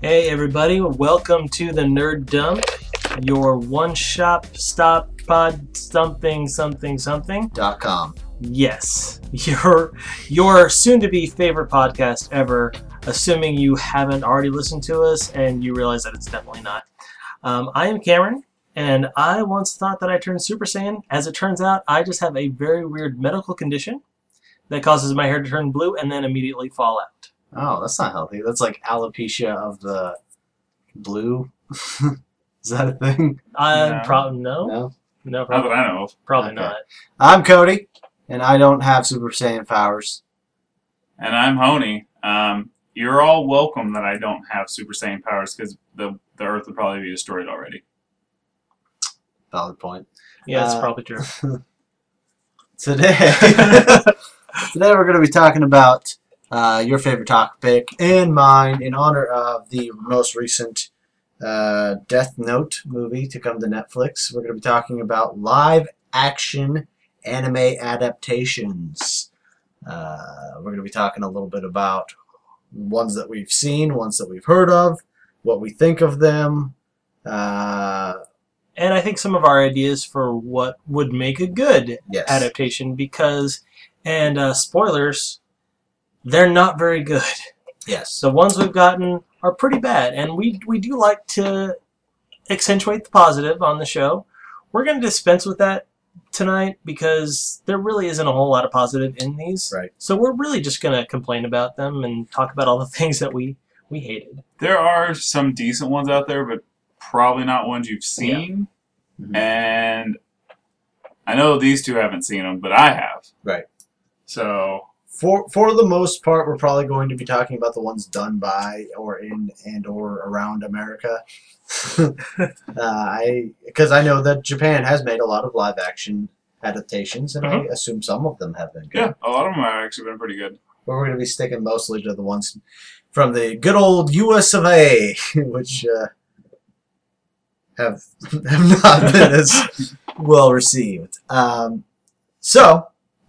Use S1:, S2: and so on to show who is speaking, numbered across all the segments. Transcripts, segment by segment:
S1: Hey everybody, welcome to the Nerd Dump, your one-stop pod something.
S2: .com.
S1: Yes, your soon-to-be favorite podcast ever, assuming you haven't already listened to us and you realize that it's definitely not. I am Cameron, and I once thought that I turned Super Saiyan. As it turns out, I just have a very weird medical condition that causes my hair to turn blue and then immediately fall out.
S2: Oh, that's not healthy. That's like alopecia of the blue. Is that a thing?
S1: No.
S2: No?
S1: No,
S3: Not
S1: probably,
S3: that I know of.
S1: probably
S2: Okay.
S1: not.
S2: I'm Cody, and I don't have Super Saiyan powers.
S3: And I'm Honey. You're all welcome that I don't have Super Saiyan powers because the Earth would probably be destroyed already.
S2: Valid point.
S1: Yeah, that's probably true.
S2: Today we're going to be talking about your favorite topic and mine in honor of the most recent Death Note movie to come to Netflix. We're going to be talking about live-action anime adaptations. We're going to be talking a little bit about ones that we've seen, ones that we've heard of, what we think of them.
S1: And I think some of our ideas for what would make a good
S2: Yes.
S1: adaptation because, and spoilers, they're not very good.
S2: Yes.
S1: The ones we've gotten are pretty bad, and we do like to accentuate the positive on the show. We're going to dispense with that tonight because there really isn't a whole lot of positive in these.
S2: Right.
S1: So we're really just going to complain about them and talk about all the things that we hated.
S3: There are some decent ones out there, but probably not ones you've seen.
S2: Mhm.
S3: And I know these two haven't seen them, but I have.
S2: Right.
S3: So,
S2: For the most part, we're probably going to be talking about the ones done by or in and or around America. Because I know that Japan has made a lot of live action adaptations, and I assume some of them have been good.
S3: yeah, a lot of them have actually been pretty good.
S2: But we're going to be sticking mostly to the ones from the good old US of A, which have not been as well received. So,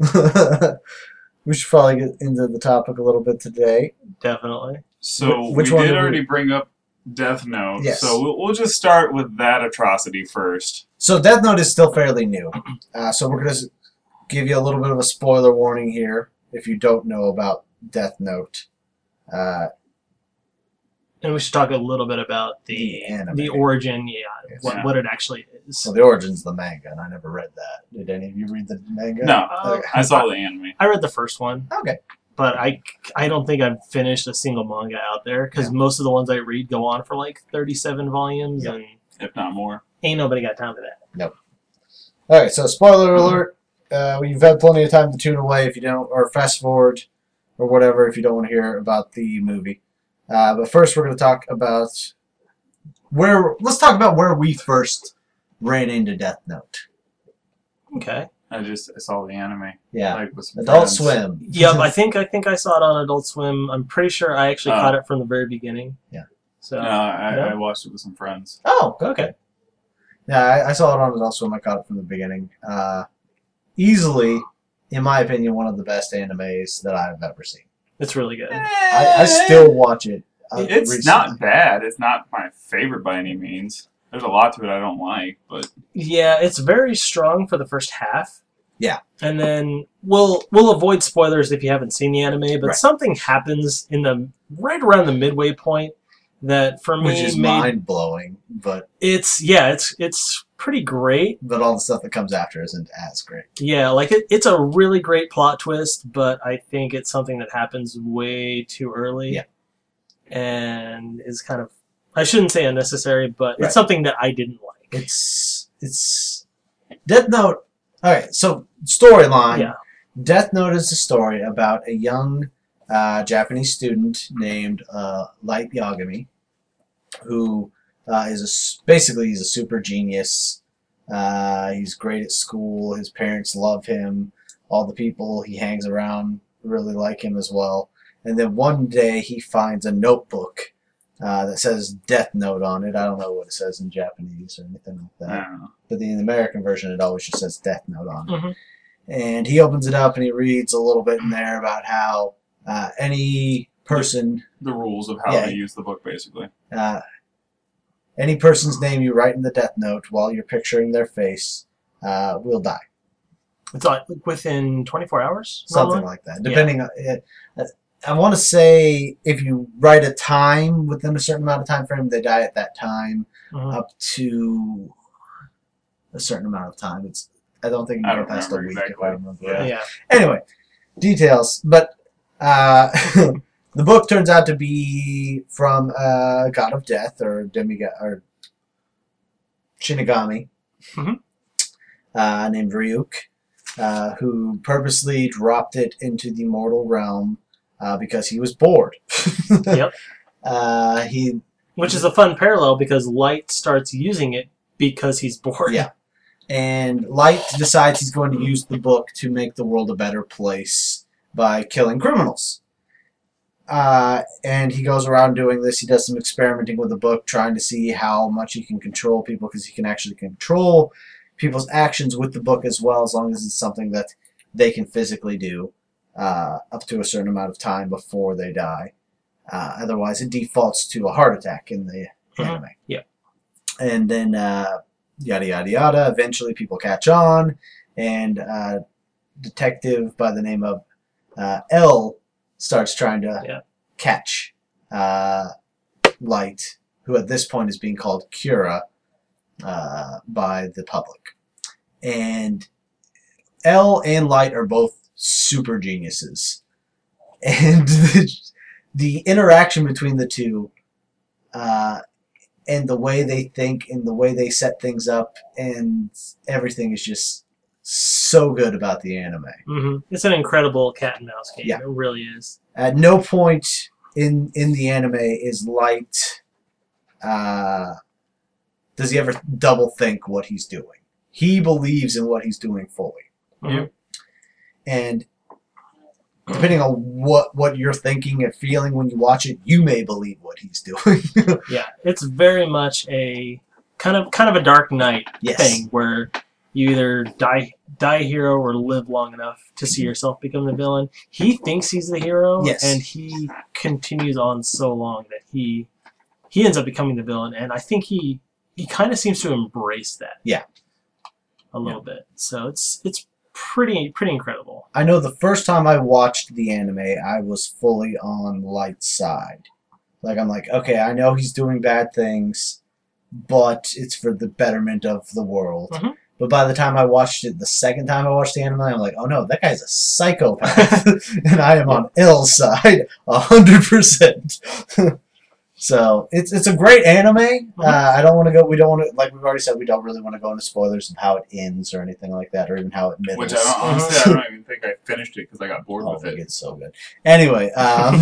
S2: we should probably get into the topic a little bit today.
S1: Definitely.
S3: So,
S2: Which
S3: we
S2: one
S3: did
S2: did we-
S3: already bring up Death Note.
S2: Yes.
S3: So, we'll just start with that atrocity first.
S2: So Death Note is still fairly new. So we're going to give you a little bit of a spoiler warning here if you don't know about Death Note.
S1: And we should talk a little bit about
S2: The anime.
S1: the origin,
S2: Yes.
S1: what it actually is.
S2: So the origin's the manga, and I never read that. Did any of you read the manga?
S3: No,
S2: Okay.
S3: I saw the anime.
S1: I read the first one,
S2: Okay.
S1: but I don't think I've finished a single manga out there because most of the ones I read go on for like 37 volumes,
S2: Yep.
S1: and
S3: If not more.
S1: ain't nobody got time for that.
S2: All right. So spoiler alert. You've had plenty of time to tune away if you don't, or fast forward, or whatever if you don't want to hear about the movie. But first, we're going to talk about let's talk about where we first ran into Death Note.
S1: Okay.
S3: I saw the anime.
S2: Yeah.
S3: Like, with some
S2: Adult
S3: friends.
S2: Swim.
S1: Yep, I think I saw it on Adult Swim. I'm pretty sure I actually
S3: Oh.
S1: caught it from the very beginning.
S2: Yeah.
S1: So
S3: No, I
S1: No?
S3: watched it with some friends.
S2: Oh,
S1: okay.
S2: yeah, I saw it on Adult Swim. I caught it from the beginning. Easily, in my opinion, one of the best animes that I've ever seen.
S1: It's really good.
S2: I still watch it.
S3: It's
S2: recently.
S3: not bad. It's not my favorite by any means. There's a lot to it I don't like, but
S1: Yeah, it's very strong for the first half.
S2: Yeah.
S1: And then we'll avoid spoilers if you haven't seen the anime, but
S2: Right.
S1: something happens in the right around the midway point that for me
S2: Which is
S1: made
S2: mind blowing, but
S1: it's pretty great.
S2: all the stuff that comes after isn't as great.
S1: Yeah, like it's a really great plot twist, but I think it's something that happens way too early.
S2: Yeah.
S1: And is kind of, I shouldn't say unnecessary, but
S2: Right.
S1: it's something that I didn't like.
S2: It's Death Note. All right, so storyline.
S1: Yeah.
S2: Death Note is a story about a young Japanese student named Light Yagami, who basically he's a super genius. He's great at school. His parents love him. All the people he hangs around really like him as well. And then one day he finds a notebook that says Death Note on it. I don't know what it says in Japanese or anything like
S3: I
S2: that.
S3: don't know.
S2: But in the American version, it always just says Death Note on it.
S1: Mhm.
S2: And he opens it up and he reads a little bit in there about how any person,
S3: The rules of how
S2: Yeah.
S3: to use the book, basically.
S2: any person's name you write in the death note while you're picturing their face will die.
S1: It's like within 24 hours?
S2: Something
S1: normally?
S2: like that. Depending on it. I want to say if you write a time within a certain amount of time frame, they die at that time
S1: Mhm.
S2: up to a certain amount of time. I don't think you
S3: I
S2: can
S3: don't
S2: go past a
S3: remember
S2: week
S3: exactly.
S2: if I remember.
S3: Yeah.
S2: right.
S1: Yeah.
S2: Anyway, details. But the book turns out to be from a god of death or demigod or Shinigami
S1: Mhm.
S2: named Ryuk, who purposely dropped it into the mortal realm because he was bored.
S1: Yep.
S2: He
S1: Which is a fun parallel because Light starts using it because he's bored.
S2: Yeah. And Light decides he's going to use the book to make the world a better place by killing criminals. And he goes around doing this. He does some experimenting with the book, trying to see how much he can control people, because he can actually control people's actions with the book as well, as long as it's something that they can physically do up to a certain amount of time before they die. Otherwise, it defaults to a heart attack in the anime.
S1: Yeah.
S2: And then yada yada yada. Eventually, people catch on, and a detective by the name of L starts trying to catch Light, who at this point is being called Kira by the public. And L and Light are both super geniuses, and the interaction between the two. And the way they think and the way they set things up and everything is just so good about the anime.
S1: Mm-hmm. It's an incredible cat and mouse game.
S2: Yeah.
S1: It really is.
S2: At no point in the anime is Light does he ever double think what he's doing. He believes in what he's doing fully.
S1: Mhm.
S2: And depending on what you're thinking and feeling when you watch it, you may believe what he's doing.
S1: Yeah, it's very much a kind of a Dark Knight
S2: Yes.
S1: thing where you either die a hero or live long enough to see yourself become the villain. He thinks he's the hero,
S2: Yes.
S1: and he continues on so long that he ends up becoming the villain, and I think he kind of seems to embrace that.
S2: Yeah.
S1: A little bit. So it's pretty incredible.
S2: I know the first time I watched the anime, I was fully on Light's side. Like, I'm like, okay, I know he's doing bad things, but it's for the betterment of the world.
S1: Mhm.
S2: But by the time I watched it, the second time I watched the anime, I'm like, oh no, that guy's a psychopath. And I am on L's side 100%. So it's a great anime. I don't want to go. We don't want to, like we've already said, we don't really want to go into spoilers of how it ends or anything like that, or even how it middles.
S3: Which I don't even think I finished it because I got bored
S2: Oh,
S3: with it.
S2: it's so good. Anyway,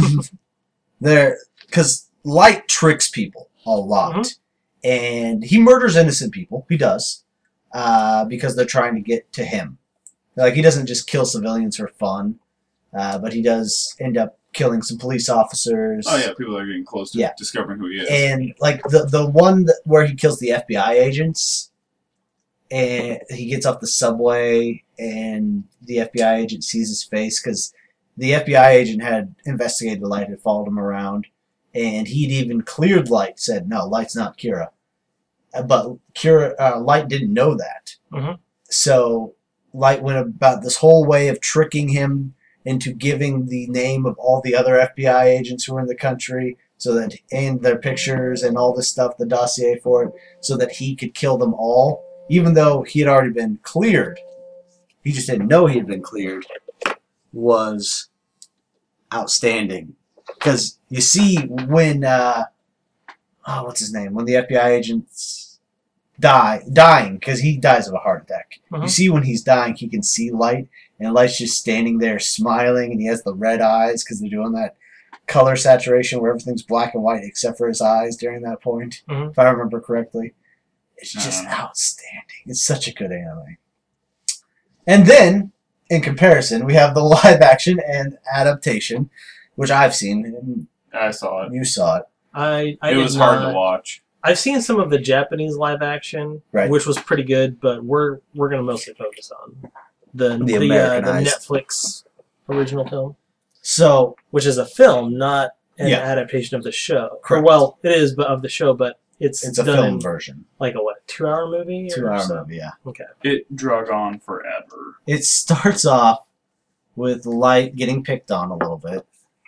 S2: because Light tricks people a lot, and he murders innocent people. He does, because they're trying to get to him. Like, he doesn't just kill civilians for fun, but he does end up killing some police officers.
S3: Oh yeah, people are getting close to discovering who he is.
S2: And like the one where he kills the FBI agents, and he gets off the subway, and the FBI agent sees his face because the FBI agent had investigated Light, had followed him around, and he'd even cleared Light. Said no, Light's not Kira, but Light didn't know that.
S1: Mhm.
S2: So Light went about this whole way of tricking him into giving the name of all the other FBI agents who were in the country, so that, and their pictures and all this stuff, the dossier for it, so that he could kill them all, even though he had already been cleared. He just didn't know he had been cleared. Was outstanding. Because you see when, what's his name? When the FBI agents dying, because he dies of a heart attack.
S1: Mhm.
S2: You see when he's dying, he can see Light, and Light's just standing there smiling, and he has the red eyes because they're doing that color saturation where everything's black and white except for his eyes during that point,
S1: Mhm.
S2: if I remember correctly. It's just
S3: Uh-huh.
S2: outstanding. It's such a good anime. And then, in comparison, we have the live action and adaptation, which I've seen, and
S3: I saw it.
S2: you saw it.
S1: I
S3: It
S1: did
S3: was hard
S1: not-
S3: to watch.
S1: I've seen some of the Japanese live action,
S2: Right.
S1: which was pretty good, but we're going to mostly focus on the
S2: Americanized.
S1: Netflix original film.
S2: So
S1: which is a film, not an
S2: Yeah.
S1: adaptation of the show.
S2: Correct.
S1: Well, it is, but of the show, but it's
S2: it's a
S1: done
S2: film
S1: in
S2: version.
S1: like a what, 2-hour movie? or
S2: 2-hour
S1: so?
S2: movie, yeah.
S1: Okay.
S3: It drug on forever.
S2: It starts off with Light getting picked on a little bit.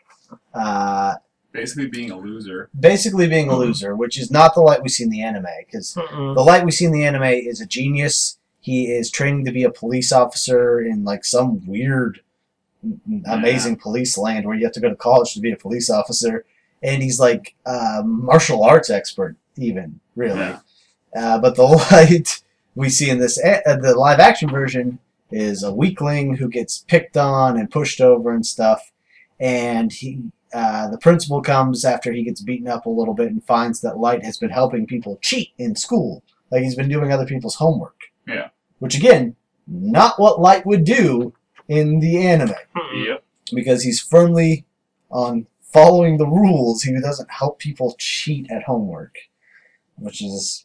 S3: Basically being a loser.
S2: Basically being a loser, which is not the Light we see in the anime, because
S1: Mm-mm.
S2: the Light we see in the anime is a genius. He is training to be a police officer in like some weird, amazing police land where you have to go to college to be a police officer. And he's like a martial arts expert, even, really.
S3: Yeah.
S2: But the Light we see in this the live action version is a weakling who gets picked on and pushed over and stuff. And the principal comes after he gets beaten up a little bit and finds that Light has been helping people cheat in school. Like he's been doing other people's homework.
S3: Yeah.
S2: Which, again, not what Light would do in the anime.
S1: Mm-mm.
S3: Yep.
S2: Because he's firmly on following the rules. He doesn't help people cheat at homework. Which is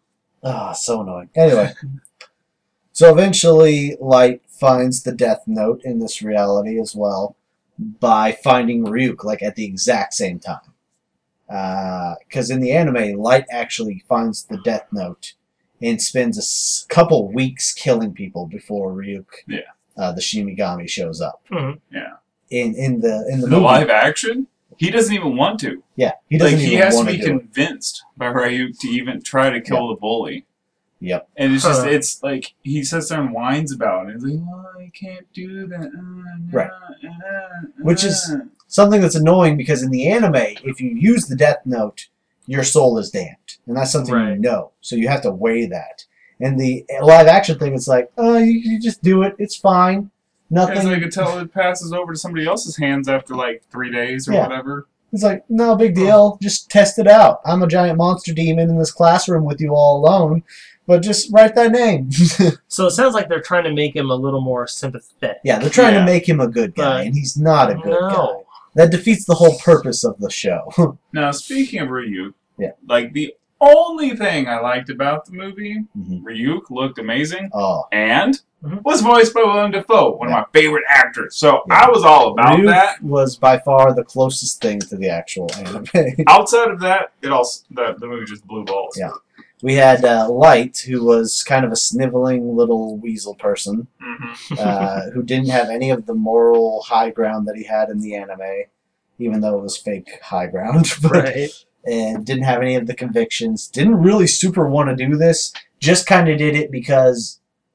S2: so annoying. Anyway. So eventually, Light finds the Death Note in this reality as well by finding Ryuk, like, at the exact same time. Because in the anime, Light actually finds the Death Note and spends a couple weeks killing people before Ryuk, the Shinigami, shows up.
S1: Mhm.
S3: Yeah.
S2: In the
S3: The
S2: movie,
S3: live action, he doesn't even want to.
S2: yeah, he doesn't
S3: Like he
S2: even
S3: has to
S2: want
S3: be
S2: to do it.
S3: convinced by Ryuk to even try to kill the bully.
S2: Yep.
S3: And it's just,
S1: Huh.
S3: it's like, he sits there and whines about it. He's like, oh, I can't do that.
S2: Right. Which is something that's annoying because in the anime, if you use the Death Note, your soul is damned. And that's something you
S1: Right.
S2: know. So you have to weigh that. And the live action thing, it's like, oh, you just do it. It's fine. Nothing.
S3: Because I could tell it passes over to somebody else's hands after like 3 days or
S2: Yeah.
S3: whatever.
S2: It's like, no big deal. Just test it out. I'm a giant monster demon in this classroom with you all alone. But just write that name.
S1: So it sounds like they're trying to make him a little more sympathetic.
S2: Yeah, they're trying
S3: Yeah.
S2: to make him a good guy,
S1: But-
S2: and he's not a good guy.
S1: No.
S2: That defeats the whole purpose of the show.
S3: Now, speaking of Ryuk,
S2: Yeah.
S3: like the only thing I liked about the movie,
S2: Mhm.
S3: Ryuk looked amazing
S2: Oh,
S3: and
S1: Mhm.
S3: was voiced by Willem Dafoe, one of my favorite actors. So
S2: Yeah.
S3: I was all about
S2: Ryuk
S3: that.
S2: was by far the closest thing to the actual anime.
S3: Outside of that, it also the movie just blew balls.
S2: Yeah. We had Light, who was kind of a sniveling little weasel person,
S3: Mm-hmm.
S2: who didn't have any of the moral high ground that he had in the anime, even though it was fake high ground. But,
S1: Right.
S2: and didn't have any of the convictions. Didn't really super want to do this. Just kind of did it because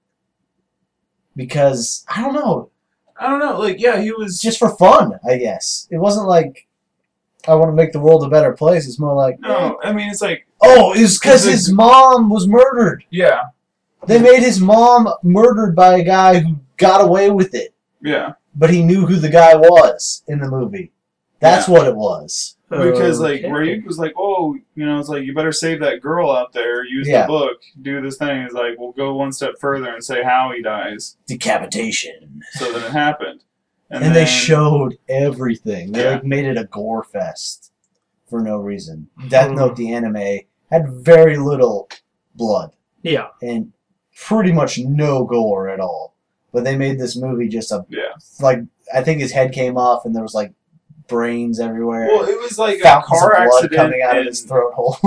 S2: I don't know,
S3: I don't know. Like, yeah, he was
S2: just for fun, I guess. It wasn't like I want to make the world a better place. It's more like,
S3: No, I mean, it's like,
S2: oh, it's because
S3: It's
S2: his mom was murdered.
S3: yeah,
S2: They made his mom murdered by a guy who got away with it,
S3: yeah.
S2: but he knew who the guy was in the movie. That's what it was.
S3: Because, like,
S1: Okay.
S3: Ryuk was like, oh, you know, it's like, you better save that girl out there, use
S2: Yeah.
S3: the book, do this thing. It's like, we'll go one step further and say how he dies.
S2: Decapitation.
S3: So then it happened.
S2: And
S3: then,
S2: they showed everything. They
S3: Yeah.
S2: like made it a gore fest for no reason. Death
S1: Mhm.
S2: Note, the anime, had very little blood
S1: Yeah.
S2: and pretty much no gore at all. But they made this movie just
S3: Yeah.
S2: like, I think his head came off and there was like brains everywhere.
S3: Well, it was like a
S2: fountains
S3: car
S2: of blood
S3: accident
S2: coming out of
S3: and
S2: his throat hole.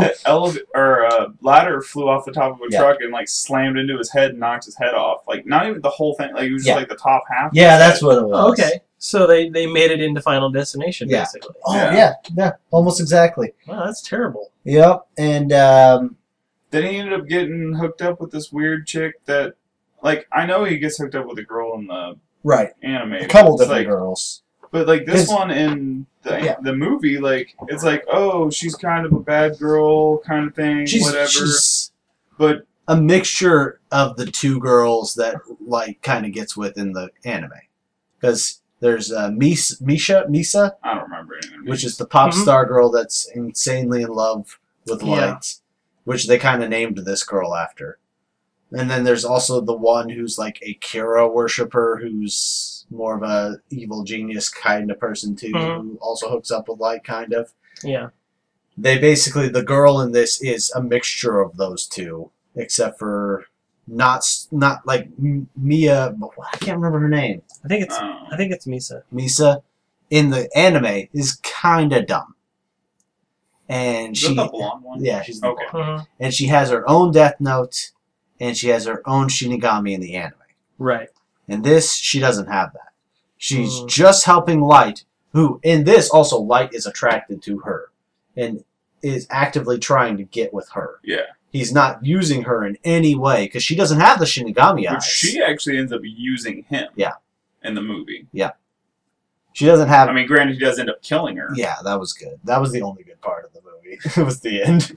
S3: a ladder flew off the top of a
S2: Yeah.
S3: truck and like slammed into his head and knocked his head off. Like not even the whole thing. Like it was just
S2: Yeah.
S3: like the top half. of
S2: Yeah,
S3: his
S2: that's
S3: head.
S2: what it was.
S1: Oh, okay. So they made it into Final Destination,
S2: Yeah.
S1: basically.
S2: Oh,
S3: Yeah.
S2: yeah, almost exactly.
S1: Wow, that's terrible.
S2: Yep, and
S3: Then he ended up getting hooked up with this weird chick that, like, I know he gets hooked up with a girl in the
S2: right,
S3: anime.
S2: a couple
S3: It's
S2: different
S3: like,
S2: girls.
S3: But like this
S2: 'Cause-
S3: one in
S2: Yeah.
S3: the movie, like it's like, oh, she's kind of a bad girl kind of thing, whatever.
S2: She's
S3: But
S2: a mixture of the two girls that like kind of gets with in the anime, because there's Misa,
S3: I don't remember any of them.
S2: which is the pop
S1: Mhm.
S2: star girl that's insanely in love with
S1: Yeah.
S2: Light, which they kind of named this girl after. And then there's also the one who's like a Kira worshiper, who's more of a evil genius kind of person too,
S1: Mhm.
S2: who also hooks up with Light kind of.
S1: Yeah.
S2: They basically, the girl in this is a mixture of those two, except for not like Mia. I can't remember her name.
S1: I think it's
S3: Oh.
S1: I think it's Misa.
S2: Misa in the anime is kind of dumb. And
S3: Is that the blonde one?
S2: yeah, she's the
S3: Okay.
S2: blonde. And she has her own Death Note, and she has her own Shinigami in the anime.
S1: Right.
S2: In this, she doesn't have that. She's just helping Light, who in this also Light is attracted to her and is actively trying to get with her.
S3: Yeah.
S2: He's not using her in any way because she doesn't have the Shinigami
S3: But
S2: eyes.
S3: she actually ends up using him.
S2: Yeah.
S3: In the movie.
S2: She doesn't have.
S3: I mean, granted, he does end up killing her.
S2: Yeah, that was good. That was the only good part of the movie. It was the end.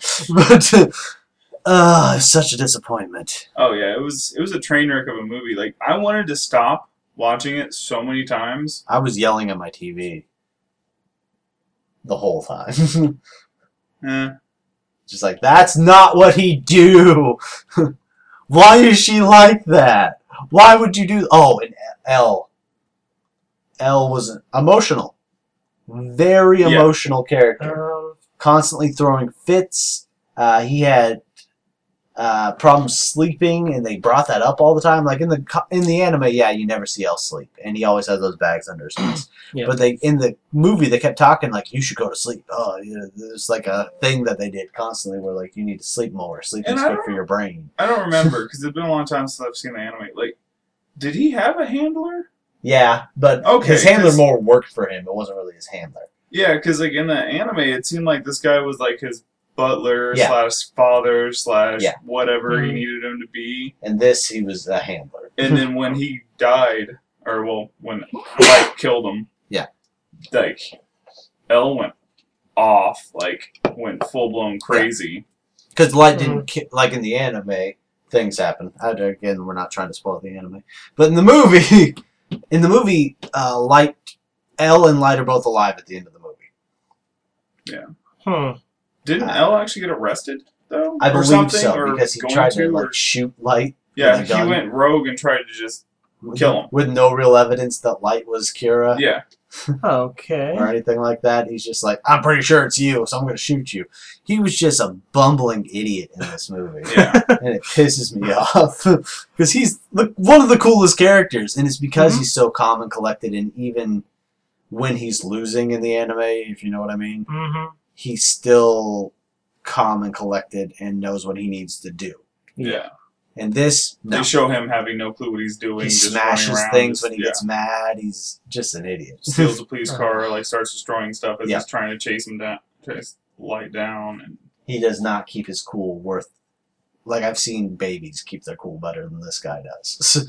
S2: But such a disappointment.
S3: Oh yeah, it was a train wreck of a movie. Like I wanted to stop watching it so many times.
S2: I was yelling at my TV the whole time. Just like, that's not what he do. Why is she like that? Why would you do? Oh, and L was emotional, very emotional character. Constantly throwing fits. He had problems sleeping, and they brought that up all the time. Like in the anime, yeah, you never see L sleep, and he always has those bags under his eyes.
S1: Yeah.
S2: But in the movie, they kept talking like, you should go to sleep. Oh, there's like a thing that they did constantly where like you need to sleep more. Sleep is good for your brain.
S3: I don't remember because it's been a long time since I've seen the anime. Like, did he have a handler?
S2: Yeah, but his handler more worked for him. It wasn't really his handler.
S3: Yeah, because like in the anime, it seemed like this guy was like his butler / father / whatever he needed him to be.
S2: And this, he was a handler.
S3: And then when he died, or well, when Light killed him, like L went off, like went full blown crazy.
S2: Because Light didn't like in the anime. Things happen. Again, we're not trying to spoil the anime, but in the movie. In the movie, Light, L and Light are both alive at the end of the movie.
S3: Yeah. Didn't L actually get arrested though?
S2: I
S3: or
S2: believe so
S3: or
S2: because he tried to shoot Light.
S3: Yeah, he went rogue and tried to just kill him
S2: with no real evidence that Light was Kira.
S3: Yeah.
S1: Okay.
S2: Or anything like that. He's just like, I'm pretty sure it's you, so I'm going to shoot you. He was just a bumbling idiot in this movie.
S3: Yeah.
S2: And it pisses me off. Because he's one of the coolest characters. And it's because he's so calm and collected. And even when he's losing in the anime, if you know what I mean, he's still calm and collected and knows what he needs to do.
S3: Yeah.
S2: And this, no.
S3: They show him having no clue what he's doing.
S2: He
S3: just
S2: smashes things when he gets mad. He's just an idiot.
S3: Steals a police car, like starts destroying stuff as he's trying to chase him down, chase Light down. And
S2: he does not keep his cool worth. Like I've seen babies keep their cool better than this guy does.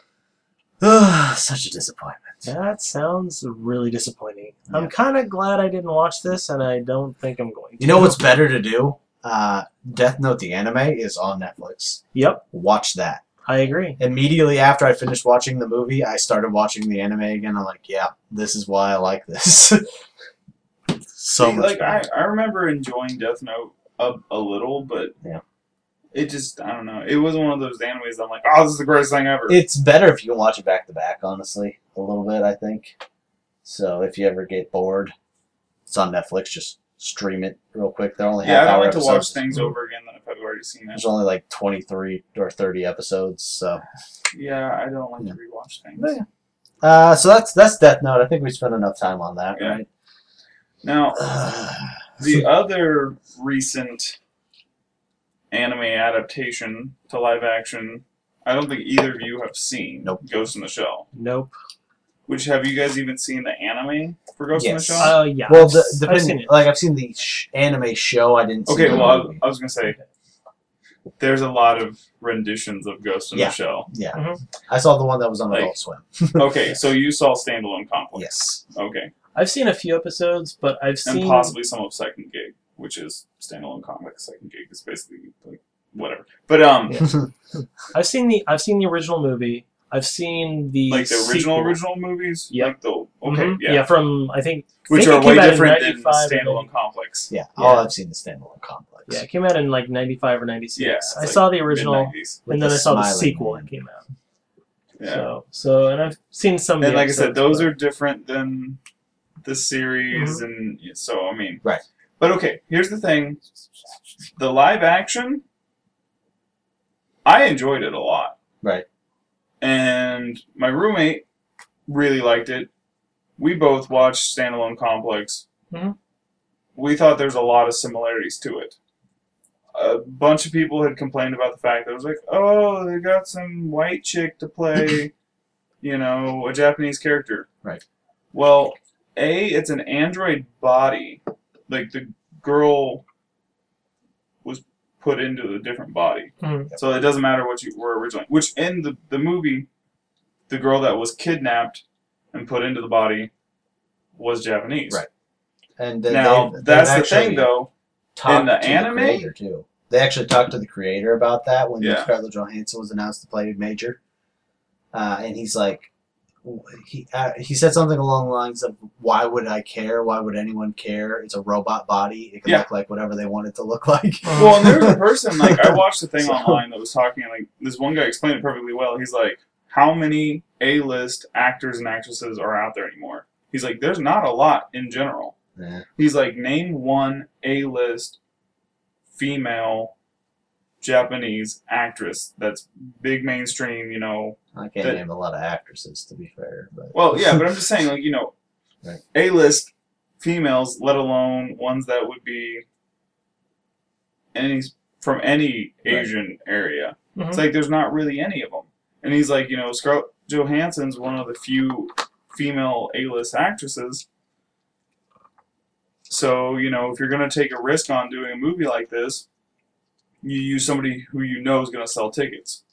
S2: Such a disappointment.
S1: That sounds really disappointing. Yeah. I'm kind of glad I didn't watch this, and I don't think I'm going to.
S2: You know what's better to do? Death Note the anime is on Netflix.
S1: Yep.
S2: Watch that.
S1: I agree.
S2: Immediately after I finished watching the movie, I started watching the anime again. I'm like, yeah, this is why I like this. So much
S3: like I remember enjoying Death Note a little, but it just, I don't know. It wasn't one of those animes I'm like, oh, this is the greatest thing ever.
S2: It's better if you can watch it back to back, honestly, a little bit, I think. So if you ever get bored, it's on Netflix. Just stream it real quick. They're only half-hour
S3: I don't like
S2: episodes.
S3: to watch things over again than if I've already seen it.
S2: There's only like 23 or 30 episodes, so.
S3: Yeah, I don't like to rewatch things.
S2: So that's Death Note. I think we spent enough time on that, right?
S3: Now, the other recent anime adaptation to live action, I don't think either of you have seen.
S2: Nope.
S3: Ghost in the Shell.
S1: Nope.
S3: Which, have you guys even seen the anime for Ghost in the Shell?
S1: Oh, yeah.
S2: Well,
S1: I've seen it.
S2: Like, I've seen the anime show. I didn't see
S3: Okay,
S2: the
S3: well,
S2: movie.
S3: I was going to say, there's a lot of renditions of Ghost in the Shell.
S2: Yeah. I saw the one that was on Adult Swim.
S3: Okay, so you saw Standalone Complex.
S2: Yes.
S3: Okay.
S1: I've seen a few episodes, but I've seen...
S3: And possibly some of Second Gig, which is Standalone Complex. Second Gig is basically, like, whatever. But,
S1: I've seen the original movie. I've seen the
S3: like the
S1: sequel.
S3: original movies?
S1: Yeah.
S3: Like the,
S1: Yeah, from, I think...
S3: Which
S1: think
S3: are
S1: it came
S3: way
S1: out in
S3: different than
S1: 95
S3: Standalone Complex.
S2: Yeah. Oh, I've seen the Standalone Complex.
S1: Yeah, it came out in like 95 or 96.
S3: Yeah,
S1: I saw the original,
S3: mid-90s.
S1: and then I saw the
S2: smiling
S1: sequel
S2: man.
S1: that came out.
S3: Yeah.
S1: So, and I've seen some of the
S3: And like I said,
S1: episodes,
S3: those
S1: but-
S3: are different than the series, and so, I mean...
S2: Right.
S3: But okay, here's the thing. The live action, I enjoyed it a lot.
S2: Right.
S3: And my roommate really liked it, we both watched Standalone Complex.
S1: Mhm.
S3: We thought there's a lot of similarities to it. A bunch of people had complained about the fact that it was like, oh, they got some white chick to play, a Japanese character.
S2: Right.
S3: Well, it's an android body. Like, the girl was put into a different body.
S1: Mhm.
S3: So it doesn't matter what you were originally. Which, in the movie, the girl that was kidnapped and put into the body was Japanese.
S2: Right. And
S3: Now, that's the thing, though. In the anime?
S2: creator, too. They actually talked to the creator about that when
S3: Yeah.
S2: Scarlett Johansson was announced to play Major. And he's like, he said something along the lines of, why would I care? Why would anyone care? It's a robot body. It can look like whatever they want it to look like.
S3: Well, and there was a person, like, I watched a thing
S2: So-
S3: online that was talking, like, this one guy explained it perfectly well. He's like, how many A-list actors and actresses are out there anymore? He's like, there's not a lot in general.
S2: Yeah.
S3: He's like, name one A-list female Japanese actress that's big mainstream,
S2: I can't
S3: That-
S2: name a lot of actresses, to be fair. But
S3: Well, yeah, but I'm just saying, like,
S2: Right.
S3: A-list females, let alone ones that would be from any Asian area.
S1: Mhm.
S3: It's like there's not really any of them. And he's like, Scarlett Johansson's one of the few female A-list actresses. So, if you're going to take a risk on doing a movie like this, you use somebody who you know is going to sell tickets.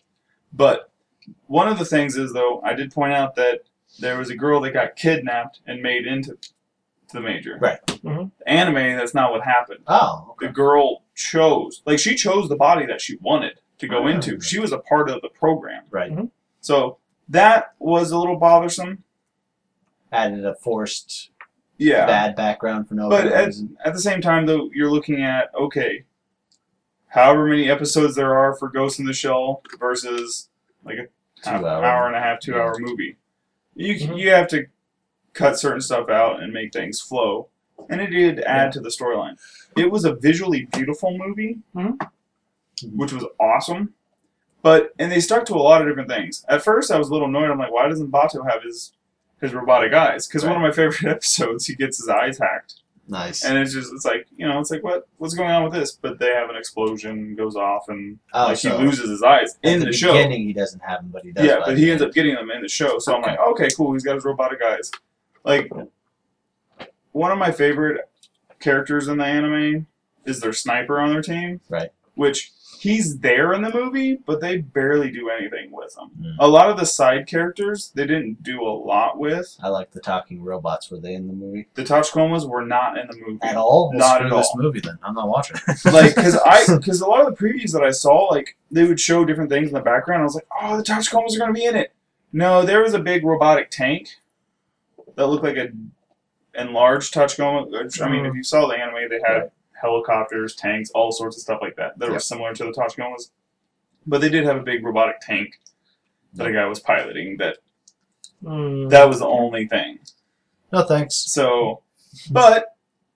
S3: But one of the things is, though, I did point out that there was a girl that got kidnapped and made into the Major.
S2: Right.
S1: Mhm.
S3: Anime, that's not what happened.
S2: oh,
S3: The
S2: okay.
S3: girl she chose the body that she wanted to go
S2: Oh.
S3: into. She was a part of the program.
S2: Right.
S1: Mhm.
S3: So that was a little bothersome.
S2: Added a forced
S3: Yeah.
S2: bad background for no
S3: But
S2: good
S3: at
S2: reason.
S3: the same time, though, you're looking at, okay, however many episodes there are for Ghost in the Shell versus like a
S2: 2
S3: hour and a half, 2 hour movie.
S1: Mhm.
S3: You have to cut certain stuff out and make things flow. And it did add to the storyline. It was a visually beautiful movie,
S1: Mhm.
S3: which was awesome. And they stuck to a lot of different things. At first, I was a little annoyed. I'm like, why doesn't Bato have his robotic eyes? Because one of my favorite episodes, he gets his eyes hacked.
S2: Nice.
S3: And it's like, what's going on with this? But they have an explosion, goes off, and he
S2: so
S3: loses his eyes in
S2: at
S3: the
S2: the
S3: show.
S2: beginning, he doesn't have them, but he does.
S3: Yeah,
S2: by
S3: but
S2: the
S3: he ends
S2: end.
S3: up getting them in the show. So I'm
S2: Okay.
S3: like, okay, cool. He's got his robotic eyes. Like, one of my favorite characters in the anime is their sniper on their team.
S2: Right.
S3: Which he's there in the movie, but they barely do anything with him.
S2: Mm.
S3: A lot of the side characters they didn't do a lot with.
S2: I like the talking robots. Were they in the movie
S3: The Tachikomas were not in the movie
S2: at all?
S3: Not
S2: Screw
S3: at
S2: this
S3: all.
S2: movie then. I'm not watching.
S3: Like, because a lot of the previews that I saw, like, they would show different things in the background. I was like, oh, the Tachikomas are going to be in it. No, there was a big robotic tank that looked like an enlarged Tachikoma. Which, I mean, if you saw the anime, they had helicopters, tanks, all sorts of stuff like that were
S2: Yep.
S3: similar to the Tachikomas. But they did have a big robotic tank that a guy was piloting. That was the only thing.
S2: No thanks.
S3: So, but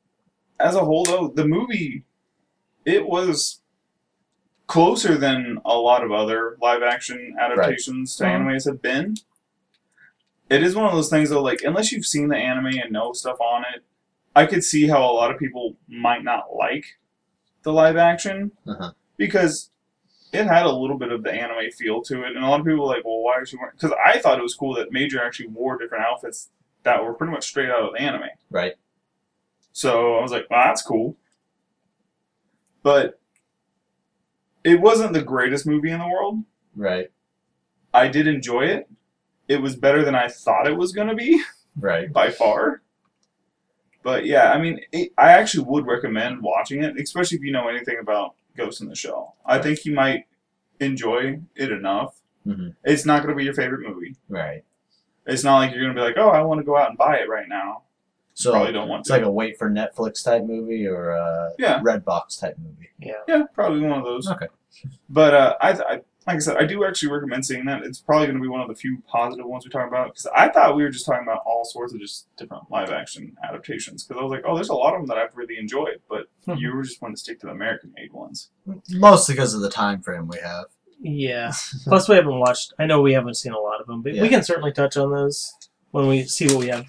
S3: as a whole, though, the movie, it was closer than a lot of other live-action adaptations to animes have been. It is one of those things, though, like, unless you've seen the anime and know stuff on it, I could see how a lot of people might not like the live-action, because it had a little bit of the anime feel to it, and a lot of people were like, well, why is she wearing... Because I thought it was cool that Major actually wore different outfits that were pretty much straight out of the anime.
S2: Right.
S3: So I was like, well, that's cool. But it wasn't the greatest movie in the world.
S2: Right.
S3: I did enjoy it. It was better than I thought it was going to be,
S2: Right.
S3: by far. But yeah, I mean, I actually would recommend watching it, especially if you know anything about Ghost in the Shell. I think you might enjoy it enough.
S2: Mm-hmm.
S3: It's not going to be your favorite movie.
S2: Right.
S3: It's not like you're going to be like, oh, I want to go out and buy it right now.
S2: So
S3: Probably don't want
S2: it's
S3: to.
S2: like a wait for Netflix type movie or a
S3: Yeah.
S2: Redbox type movie.
S3: Yeah, probably one of those.
S2: Okay.
S3: But I like I said, I do actually recommend seeing that. It's probably going to be one of the few positive ones we talk about, because I thought we were just talking about all sorts of just different live-action adaptations, because I was like, oh, there's a lot of them that I've really enjoyed, but you were just wanting to stick to the American-made ones.
S2: Mostly because of the time frame we have.
S1: Yeah. Plus, we haven't watched. I know we haven't seen a lot of them, but
S2: Yeah.
S1: we can certainly touch on those when we see what we have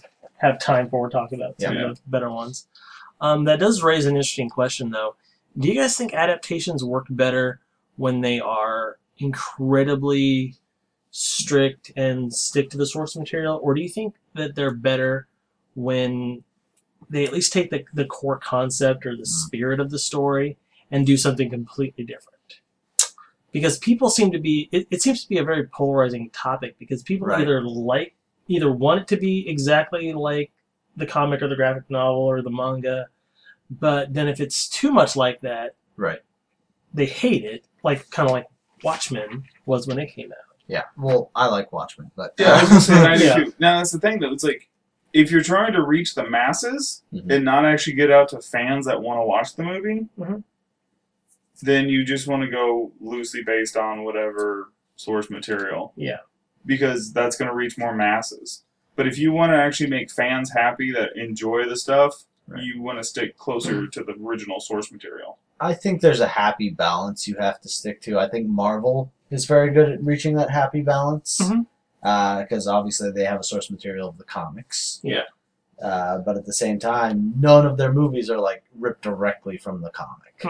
S1: have time for. We're talking about some of the better ones. That does raise an interesting question, though. Do you guys think adaptations work better when they are incredibly strict and stick to the source material, or do you think that they're better when they at least take the core concept or the spirit of the story and do something completely different? Because people seem to be, it seems to be a very polarizing topic, because people either want it to be exactly like the comic or the graphic novel or the manga, but then if it's too much like that, they hate it, kind of like Watchmen was when it came out.
S2: Yeah, well, I like Watchmen, but
S3: I was gonna say I do too. Now that's the thing, though. It's like if you're trying to reach the masses and not actually get out to fans that want to watch the movie, then you just want to go loosely based on whatever source material.
S1: Yeah,
S3: because that's going to reach more masses. But if you want to actually make fans happy that enjoy the stuff, you want to stick closer to the original source material.
S2: I think there's a happy balance you have to stick to. I think Marvel is very good at reaching that happy balance, because obviously they have a source material of the comics.
S1: Yeah.
S2: But at the same time, none of their movies are ripped directly from the comic.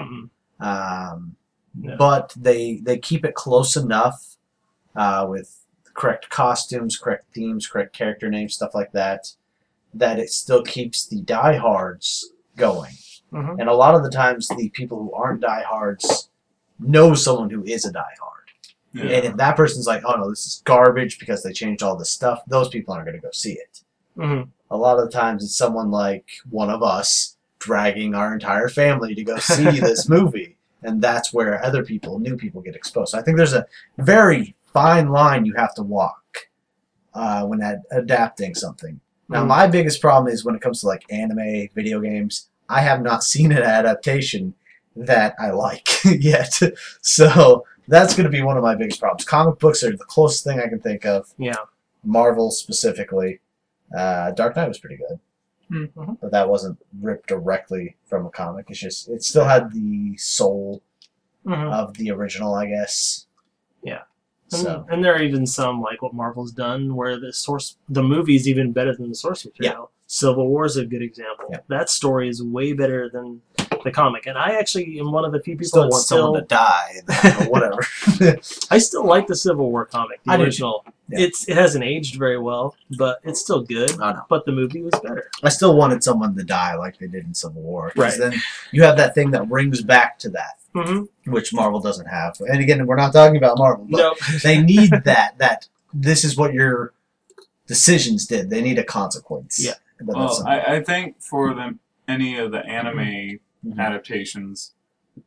S2: But they keep it close enough with correct costumes, correct themes, correct character names, stuff like that, that it still keeps the diehards going. And a lot of the times, the people who aren't diehards know someone who is a diehard. And if that person's like, oh no, this is garbage because they changed all this stuff, those people aren't going to go see it. A lot of the times, it's someone like one of us dragging our entire family to go see this movie. And that's where other people, new people, get exposed. So I think there's a very fine line you have to walk when adapting something. Now, my biggest problem is when it comes to anime, video games, I have not seen an adaptation that I like yet. So that's going to be one of my biggest problems. Comic books are the closest thing I can think of.
S1: Yeah.
S2: Marvel specifically. Dark Knight was pretty good. But that wasn't ripped directly from a comic. It's just, it still had the soul of the original, I guess.
S1: Yeah.
S2: So.
S1: And there are even some, like what Marvel's done, where the movie is even better than the source material. Civil War is a good example. That story is way better than the comic. And I actually am one of the few people
S2: that want someone to die or whatever.
S1: I still like the Civil War comic, the original. It hasn't aged very well, but it's still good. But the movie was better.
S2: I still wanted someone to die like they did in Civil War. Because then you have that thing that rings back to that. Which Marvel doesn't have. And again, we're not talking about Marvel, but they need that this is what your decisions did. They need a consequence.
S1: Yeah.
S3: Well, I think for any of the anime adaptations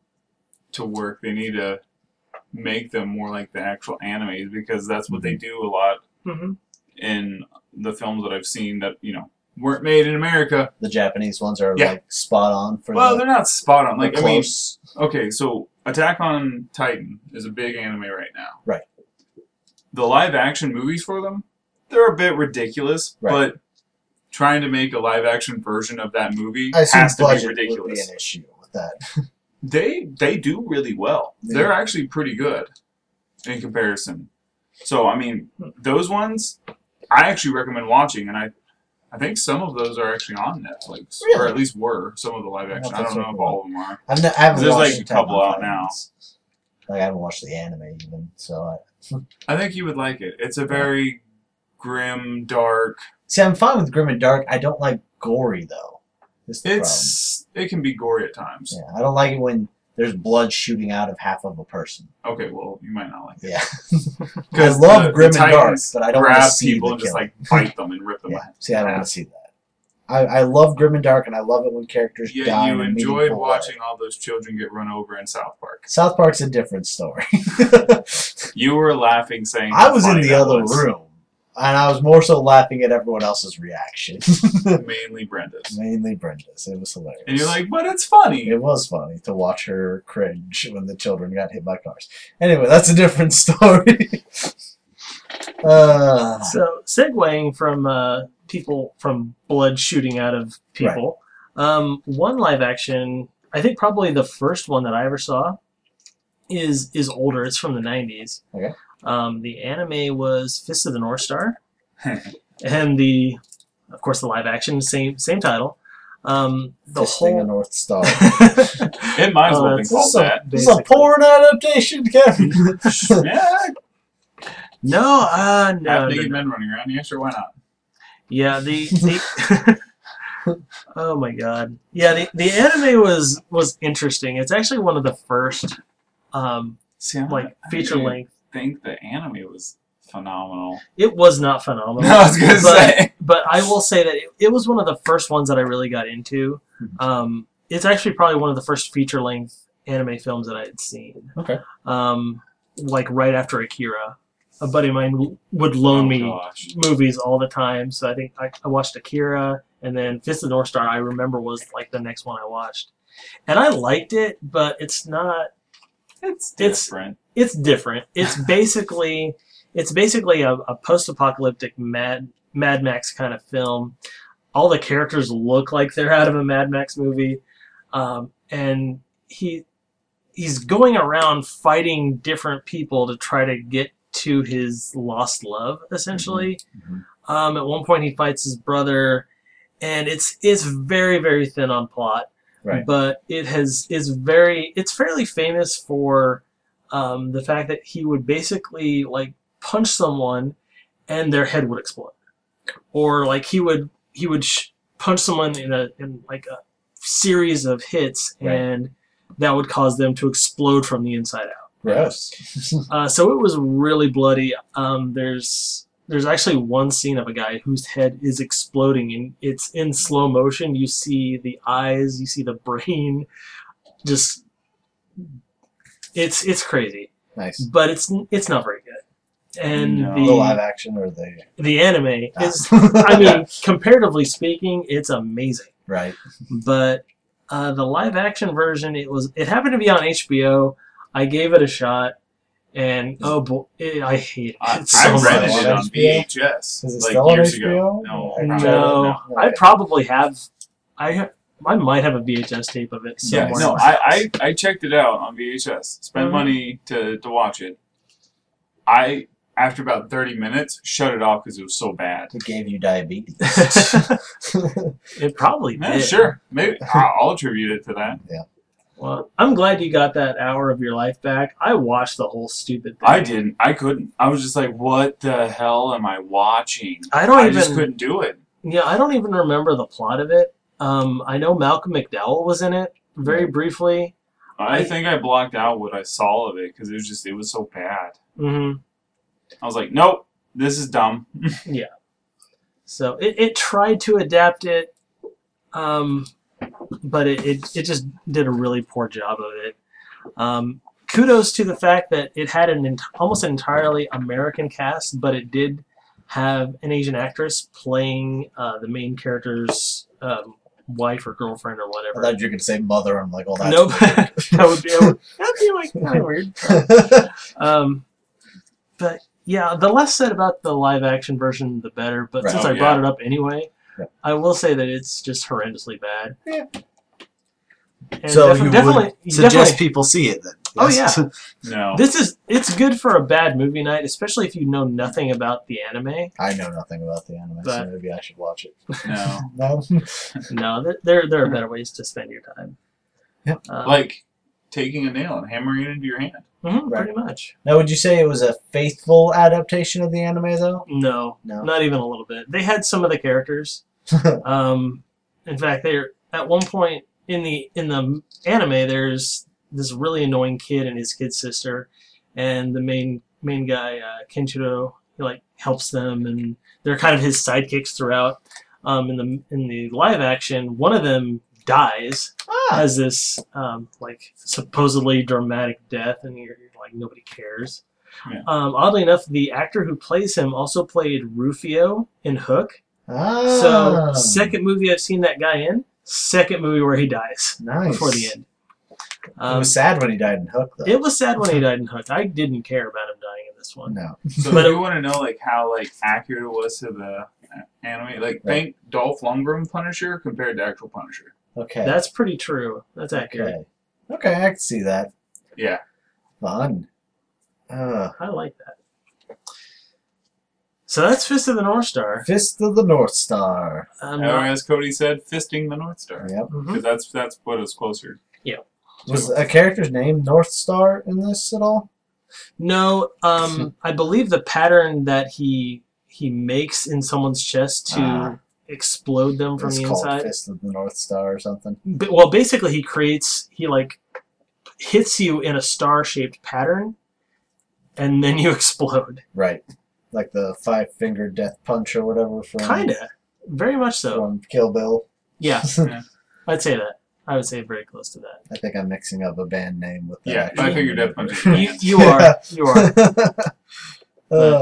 S3: to work, they need to make them more like the actual animes, because that's what they do a lot in the films that I've seen that, weren't made in America.
S2: The Japanese ones are spot on for
S3: they're not spot on.
S2: Close.
S3: Okay, so Attack on Titan is a big anime right now.
S2: Right.
S3: The live action movies for them, they're a bit ridiculous, but trying to make a live action version of that movie has to be ridiculous.
S2: Would be an issue with that.
S3: They do really well. Yeah. They're actually pretty good in comparison. So, I mean, those ones I actually recommend watching, and I think some of those are actually on Netflix, or at least were some of the live action. I don't know if all of them are.
S2: I haven't
S3: There's
S2: watched
S3: a couple out now.
S2: I haven't watched the anime even, so
S3: I think you would like it. It's a very grim, dark.
S2: See, I'm fine with grim and dark. I don't like gory though.
S3: It can be gory at times.
S2: Yeah, I don't like it when there's blood shooting out of half of a person.
S3: Okay, well, you might not like it.
S2: Yeah. I love grim and dark, but I don't want to see
S3: people and just bite them and rip them.
S2: See, I don't want to see that. I love grim and dark, and I love it when characters die.
S3: Yeah, you enjoyed watching all those children get run over in South Park.
S2: South Park's a different story.
S3: You were laughing, saying
S2: I was in the other room, and I was more so laughing at everyone else's reaction.
S3: Mainly Brenda's.
S2: Mainly Brenda's. It was hilarious.
S3: And you're like, but it's funny.
S2: It was funny to watch her cringe when the children got hit by cars. Anyway, that's a different story.
S1: So, segueing from people, from blood shooting out of people, one live action, I think probably the first one that I ever saw is older. It's from the 90s.
S2: Okay.
S1: The anime was Fist of the North Star. And the of course, the live action, same title. The
S2: Fisting a
S1: whole
S2: North Star.
S3: It might as well be
S1: that's
S3: called that.
S2: This is a porn adaptation, Kevin.
S3: Yeah,
S1: no,
S3: half-naked men running around. Yeah, sure, why not?
S1: Yeah, the oh my god. Yeah, the anime was interesting. It's actually one of the first
S3: See,
S1: feature length.
S3: I think the anime was phenomenal.
S1: It was not phenomenal.
S3: I was gonna say.
S1: But I will say that it was one of the first ones that I really got into. It's actually probably one of the first feature length anime films that I had seen.
S2: Okay.
S1: Like right after Akira. A buddy of mine would loan me movies all the time, so I think I watched Akira, and then Fist of the North Star I remember was like the next one I watched. And I liked it, but it's not...
S3: It's different.
S1: It's different. It's basically a post-apocalyptic Mad Max kind of film. All the characters look like they're out of a Mad Max movie, and he's going around fighting different people to try to get to his lost love, essentially. At one point, he fights his brother, and it's very, very thin on plot.
S2: Right.
S1: But it's fairly famous for the fact that he would basically like punch someone and their head would explode, or like he would punch someone in like a series of hits,
S2: Right.
S1: and that would cause them to explode from the inside out.
S2: Gross.
S1: So it was really bloody. There's actually one scene of a guy whose head is exploding, and it's in slow motion. You see the eyes, you see the brain. Just it's crazy.
S2: Nice.
S1: But it's not very good. And
S3: No.
S2: The live action or
S1: the anime is, I mean, comparatively speaking, it's amazing.
S2: Right.
S1: But the live action version, it happened to be on HBO. I gave it a shot, and oh boy, I hate it.
S3: I
S1: so
S3: rented
S1: much.
S3: it on
S2: HBO?
S3: VHS
S2: Is it
S3: like
S2: still on
S3: years
S2: HBO?
S3: ago. No,
S1: No, I probably have. I might have a VHS tape of it
S3: Yeah,
S1: somewhere.
S3: no, I checked it out on VHS. Spent money to watch it. I, after about 30 minutes, shut it off because it was so bad.
S2: It gave you diabetes.
S1: It probably
S3: Yeah,
S1: did.
S3: sure. Maybe I'll attribute it to that.
S1: Well, I'm glad you got that hour of your life back. I watched the whole stupid thing.
S3: I didn't. I couldn't. I was just like, what the hell am I watching?
S1: I
S3: just couldn't do it.
S1: Yeah, I don't even remember the plot of it. I know Malcolm McDowell was in it very briefly.
S3: I think I blocked out what I saw of it because it was so bad.
S1: Mm-hmm.
S3: I was like, nope, this is dumb.
S1: Yeah. So it tried to adapt it, but it just did a really poor job of it. Kudos to the fact that it had almost entirely American cast, but it did have an Asian actress playing the main character's wife or girlfriend or
S2: I
S1: whatever.
S2: thought you were going to say mother. I'm like, oh, that's
S1: Nope.
S2: weird.
S1: that'd be like kind of weird. But yeah, the less said about the live action version, the better. But
S2: Right.
S1: since
S3: Oh,
S1: I brought
S3: yeah.
S1: it up anyway,
S2: Yeah.
S1: I will say that it's just horrendously bad.
S2: Yeah.
S1: And
S2: So you
S1: definitely,
S2: would suggest
S1: definitely-
S2: people see it then?
S1: Oh,
S2: Yes.
S3: No.
S1: it's good for a bad movie night, especially if you know nothing about the anime.
S2: I know nothing about the anime, so
S1: But-
S2: maybe I should watch it.
S3: No.
S2: No?
S1: No, there are better ways to spend your time.
S2: Yeah.
S3: Like taking a nail and hammering it into your hand.
S1: Pretty much.
S2: Now, would you say it was a faithful adaptation of the anime, though?
S1: No,
S2: No.
S1: not even a little bit. They had some of the characters. In fact, they're at one point in the anime. There's this really annoying kid and his kid sister, and the main guy Kenshiro, he like helps them, and they're kind of his sidekicks throughout. In the live action, one of them dies, has this like supposedly dramatic death, and you're like nobody cares.
S3: Yeah.
S1: Oddly enough, the actor who plays him also played Rufio in Hook.
S2: Ah,
S1: So second movie I've seen that guy in. Second movie where he dies
S2: nice.
S1: before the end.
S2: It was sad when he died in Hook, though.
S1: It was sad when he died in Hook. I didn't care about him dying in this one.
S2: No.
S3: So
S1: But
S3: if you want to know like how like accurate it was to the anime, like think Dolph Lundgren Punisher compared to actual Punisher.
S2: Okay.
S1: That's pretty true. That's accurate.
S2: Okay, I can see that.
S3: Yeah.
S2: Fun.
S1: I like that. So that's Fist of the North Star.
S2: Fist of the North Star.
S1: I'm
S3: Or
S1: not-
S3: as Cody said, fisting the North Star.
S2: Yep.
S1: Mhm.
S3: Because that's what is closer.
S2: Was a character's name North Star in this at all?
S1: No, I believe the pattern that he makes in someone's chest to explode them from
S2: It's
S1: the
S2: called
S1: inside.
S2: Fist of the North Star or something.
S1: Well, basically, he like hits you in a star-shaped pattern, and then you explode.
S2: Right. Like the 5-finger death punch or whatever from
S1: Kinda, very much so.
S2: from Kill Bill.
S1: Yeah,
S3: Yeah.
S1: I'd say that. I would say very close to that.
S2: I think I'm mixing up a band name with that.
S3: Yeah,
S2: actual
S3: 5-finger
S2: name.
S3: death punch.
S1: You are. You are.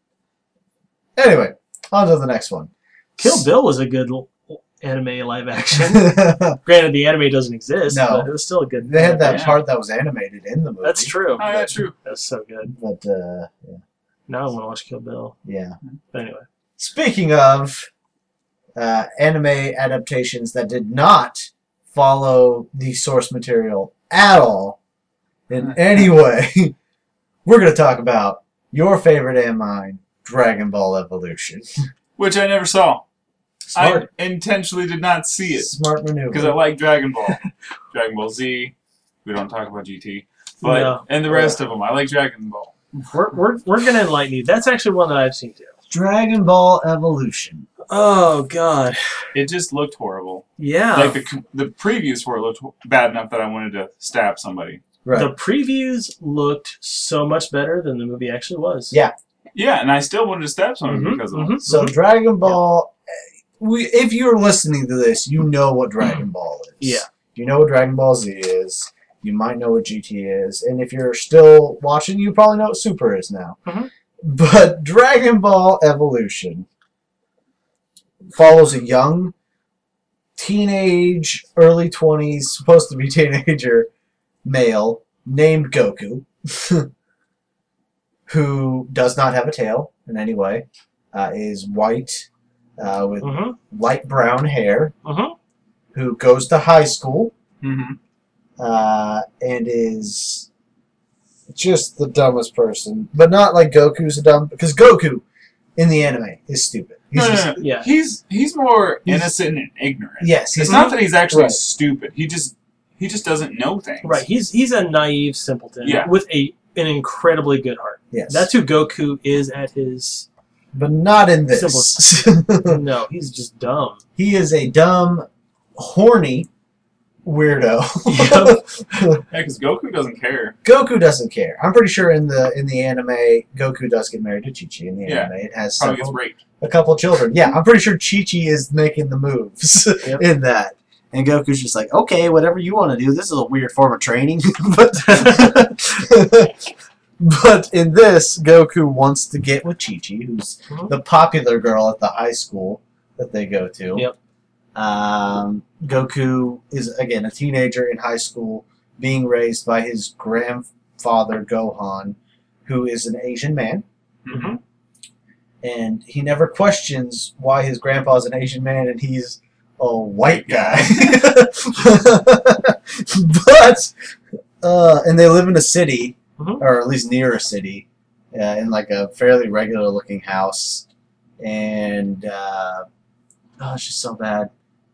S2: Anyway, on to the next one.
S1: Kill Bill was a good anime live action. Granted, the anime doesn't exist,
S2: No.
S1: but it was still a good.
S2: They had that
S3: Yeah.
S2: part that was animated in the movie.
S1: That's true.
S3: Oh, yeah, true.
S1: That's so good.
S2: But
S1: Now I want to watch Kill Bill.
S2: yeah.
S1: But anyway.
S2: Speaking of anime adaptations that did not follow the source material at all in any way, we're going to talk about your favorite and mine, Dragon Ball Evolution.
S3: Which I never saw.
S1: Smart.
S3: I intentionally did not see it.
S2: Smart maneuver.
S3: Because I like Dragon Ball. Dragon Ball Z. We don't talk about GT. But
S1: No.
S3: and the rest of them. I like Dragon Ball.
S1: We're gonna enlighten you. That's actually one that I've seen too.
S2: Dragon Ball Evolution.
S1: Oh God.
S3: It just looked horrible.
S1: Yeah.
S3: Like the previews for it looked bad enough that I wanted to stab somebody.
S2: Right.
S1: The previews looked so much better than the movie actually was.
S2: Yeah.
S3: Yeah, and I still wanted to stab somebody
S1: Mhm,
S3: because of
S1: mhm.
S3: it.
S2: So Dragon Ball, if you're listening to this, you know what Dragon Ball is.
S1: Yeah.
S2: You know what Dragon Ball Z is. You might know what GT is. And if you're still watching, you probably know what Super is now.
S1: Mhm.
S2: But Dragon Ball Evolution follows a young, teenage, early 20s, supposed to be teenager, male named Goku, who does not have a tail in any way, is white with
S1: Mhm.
S2: light brown hair,
S1: Mhm.
S2: who goes to high school
S3: Mm-hmm.
S2: and is just the dumbest person. But not like Goku's a dumb, because Goku in the anime is stupid. He's
S3: No,
S2: just,
S3: no, no.
S1: Yeah.
S3: He's more
S2: He's-
S3: innocent and ignorant.
S2: Yes,
S3: It's
S2: he's
S3: not that he's actually
S2: Right.
S3: stupid. He just doesn't know things.
S1: Right. He's a naive simpleton
S3: Yeah.
S1: with an incredibly good heart.
S2: Yes,
S1: That's who Goku is at his.
S2: but not in this.
S1: No, he's just dumb.
S2: He is a dumb, horny weirdo.
S3: Yeah, because Goku doesn't care.
S2: Goku doesn't care. I'm pretty sure in the anime, Goku does get married to Chi-Chi in the
S3: Yeah.
S2: anime. It has
S3: Probably gets
S2: several,
S3: raped.
S2: a couple children. Yeah, I'm pretty sure Chi-Chi is making the moves
S1: Yep.
S2: in that. And Goku's just like, okay, whatever you want to do. This is a weird form of training. but but in this, Goku wants to get with Chi-Chi, who's
S1: Mhm.
S2: the popular girl at the high school that they go to.
S1: Yep.
S2: Goku is, again, a teenager in high school being raised by his grandfather, Gohan, who is an Asian man.
S3: Mm-hmm.
S2: And he never questions why his grandpa's an Asian man and he's a white guy. But, and they live in a city,
S1: Mhm.
S2: or at least near a city, in like a fairly regular looking house. And, oh, it's just so bad.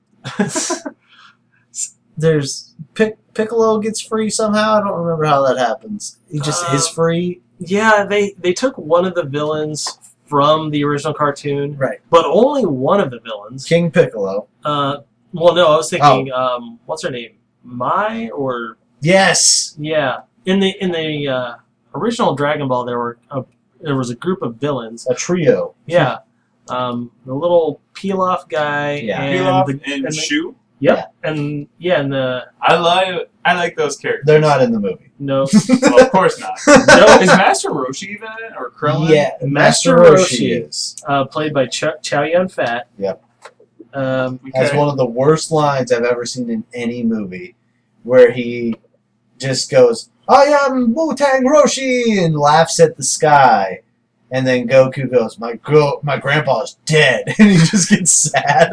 S2: There's, Piccolo gets free somehow. I don't remember how that happens. He just is free.
S1: Yeah, they took one of the villains from the original cartoon,
S2: Right.
S1: but only one of the villains.
S2: King Piccolo.
S1: Well, no, I was thinking, what's her name? Mai or
S2: Yes!
S1: yeah. In the original Dragon Ball, there was a group of villains.
S2: A trio.
S1: Yeah, the little Pilaf guy.
S2: Yeah.
S1: and
S3: Pilaf
S1: the,
S3: and
S1: the-
S3: Shu.
S1: Yep, and the
S3: I like those characters.
S2: They're not in the movie.
S1: no
S3: Well, of course not.
S1: No.
S3: Is Master Roshi even in it or Krillin?
S2: Yeah,
S1: Master
S2: Master
S1: Roshi.
S2: Roshi is.
S1: played by Chow Yun Fat.
S2: Yep.
S1: Okay.
S2: Has one of the worst lines I've ever seen in any movie, where he just goes, "I am Wu-Tang Roshi," and laughs at the sky. And then Goku goes, my grandpa's dead. And he just gets sad.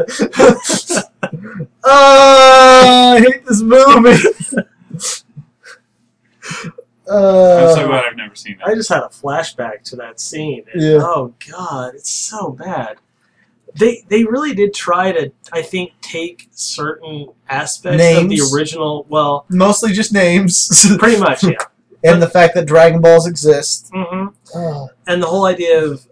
S2: I hate this movie.
S3: I'm so glad I've never seen that.
S1: I just had a flashback to that scene. And,
S2: Yeah.
S1: Oh God, it's so bad. They really did try to, I think, take certain aspects of the
S2: Names.
S1: original. Well,
S2: Mostly just names.
S1: pretty much, yeah.
S2: And the fact that Dragon Balls exist.
S1: hmm
S2: Oh.
S1: And the whole idea of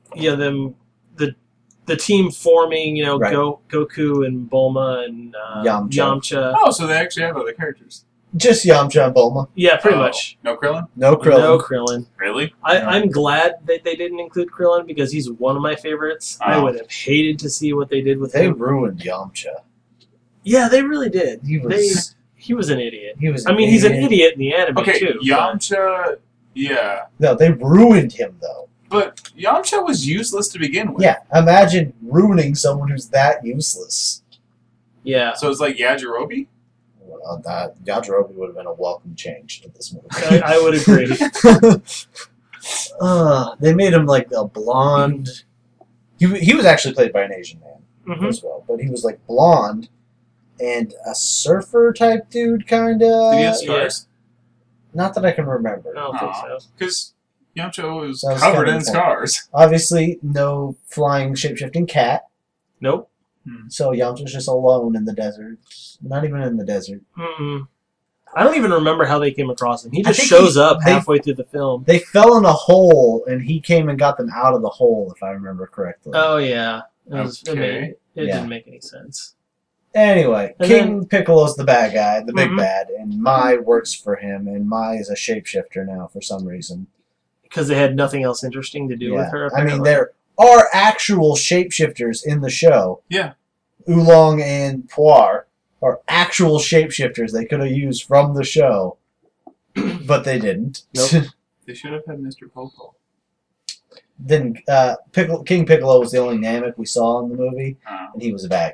S1: the team forming,
S2: Right.
S1: Goku and Bulma and Yamcha.
S3: Oh, so they actually have other characters.
S2: Just Yamcha and Bulma.
S1: Yeah, pretty
S3: Oh,
S1: much.
S3: No Krillin?
S2: No Krillin.
S1: No Krillin.
S3: Really?
S1: I'm glad that they didn't include Krillin because he's one of my favorites. I
S3: Oh.
S1: would have hated to see what they did with
S2: They
S1: him.
S2: ruined Yamcha.
S1: Yeah, they really did.
S2: He was.
S1: He was an idiot.
S2: He was.
S1: I mean, he's an idiot in the anime
S3: Okay,
S1: too.
S3: Yamcha, yeah.
S2: No, they ruined him though.
S3: But Yamcha was useless to begin with.
S2: Yeah, imagine ruining someone who's that useless.
S1: Yeah.
S3: So it's like Yajirobe?
S2: That Yajirobe would have been a welcome change to this movie.
S1: I would agree.
S2: They made him like a blonde. He was actually played by an Asian man
S1: hmm
S2: as well, but he was like blonde and a surfer type dude, kind
S3: Did he
S2: of.
S3: have scars?
S2: Not that I can remember.
S1: I don't think so.
S3: Because Yamcha was
S2: Sounds
S3: covered
S2: kinda
S3: in
S2: cool.
S3: scars.
S2: Obviously, no flying shapeshifting cat.
S1: Nope.
S2: So Yamcha's just alone in the desert. Not even in the desert.
S1: Mm-mm. I don't even remember how they came across him. He
S2: I
S1: just
S2: think
S1: shows up
S2: they-
S1: halfway through the film.
S2: They fell in a hole, and he came and got them out of the hole, if I remember correctly.
S1: Oh yeah. It
S3: Okay.
S1: it
S2: Yeah.
S1: didn't make any sense.
S2: Anyway,
S1: And
S2: King Piccolo's the bad guy, the big
S1: Mhm.
S2: bad, and Mai works for him, and Mai is a shapeshifter now for some reason.
S1: Because they had nothing else interesting to do with her.
S2: I mean,
S1: apparently.
S2: there are actual shapeshifters in the show.
S3: Yeah.
S2: Oolong and Puar are actual shapeshifters they could have used from the show, but they didn't.
S1: Nope.
S3: They should have had Mr. Popo.
S2: Then King Piccolo was the only Namek we saw in the movie,
S3: Oh.
S2: and he was a bad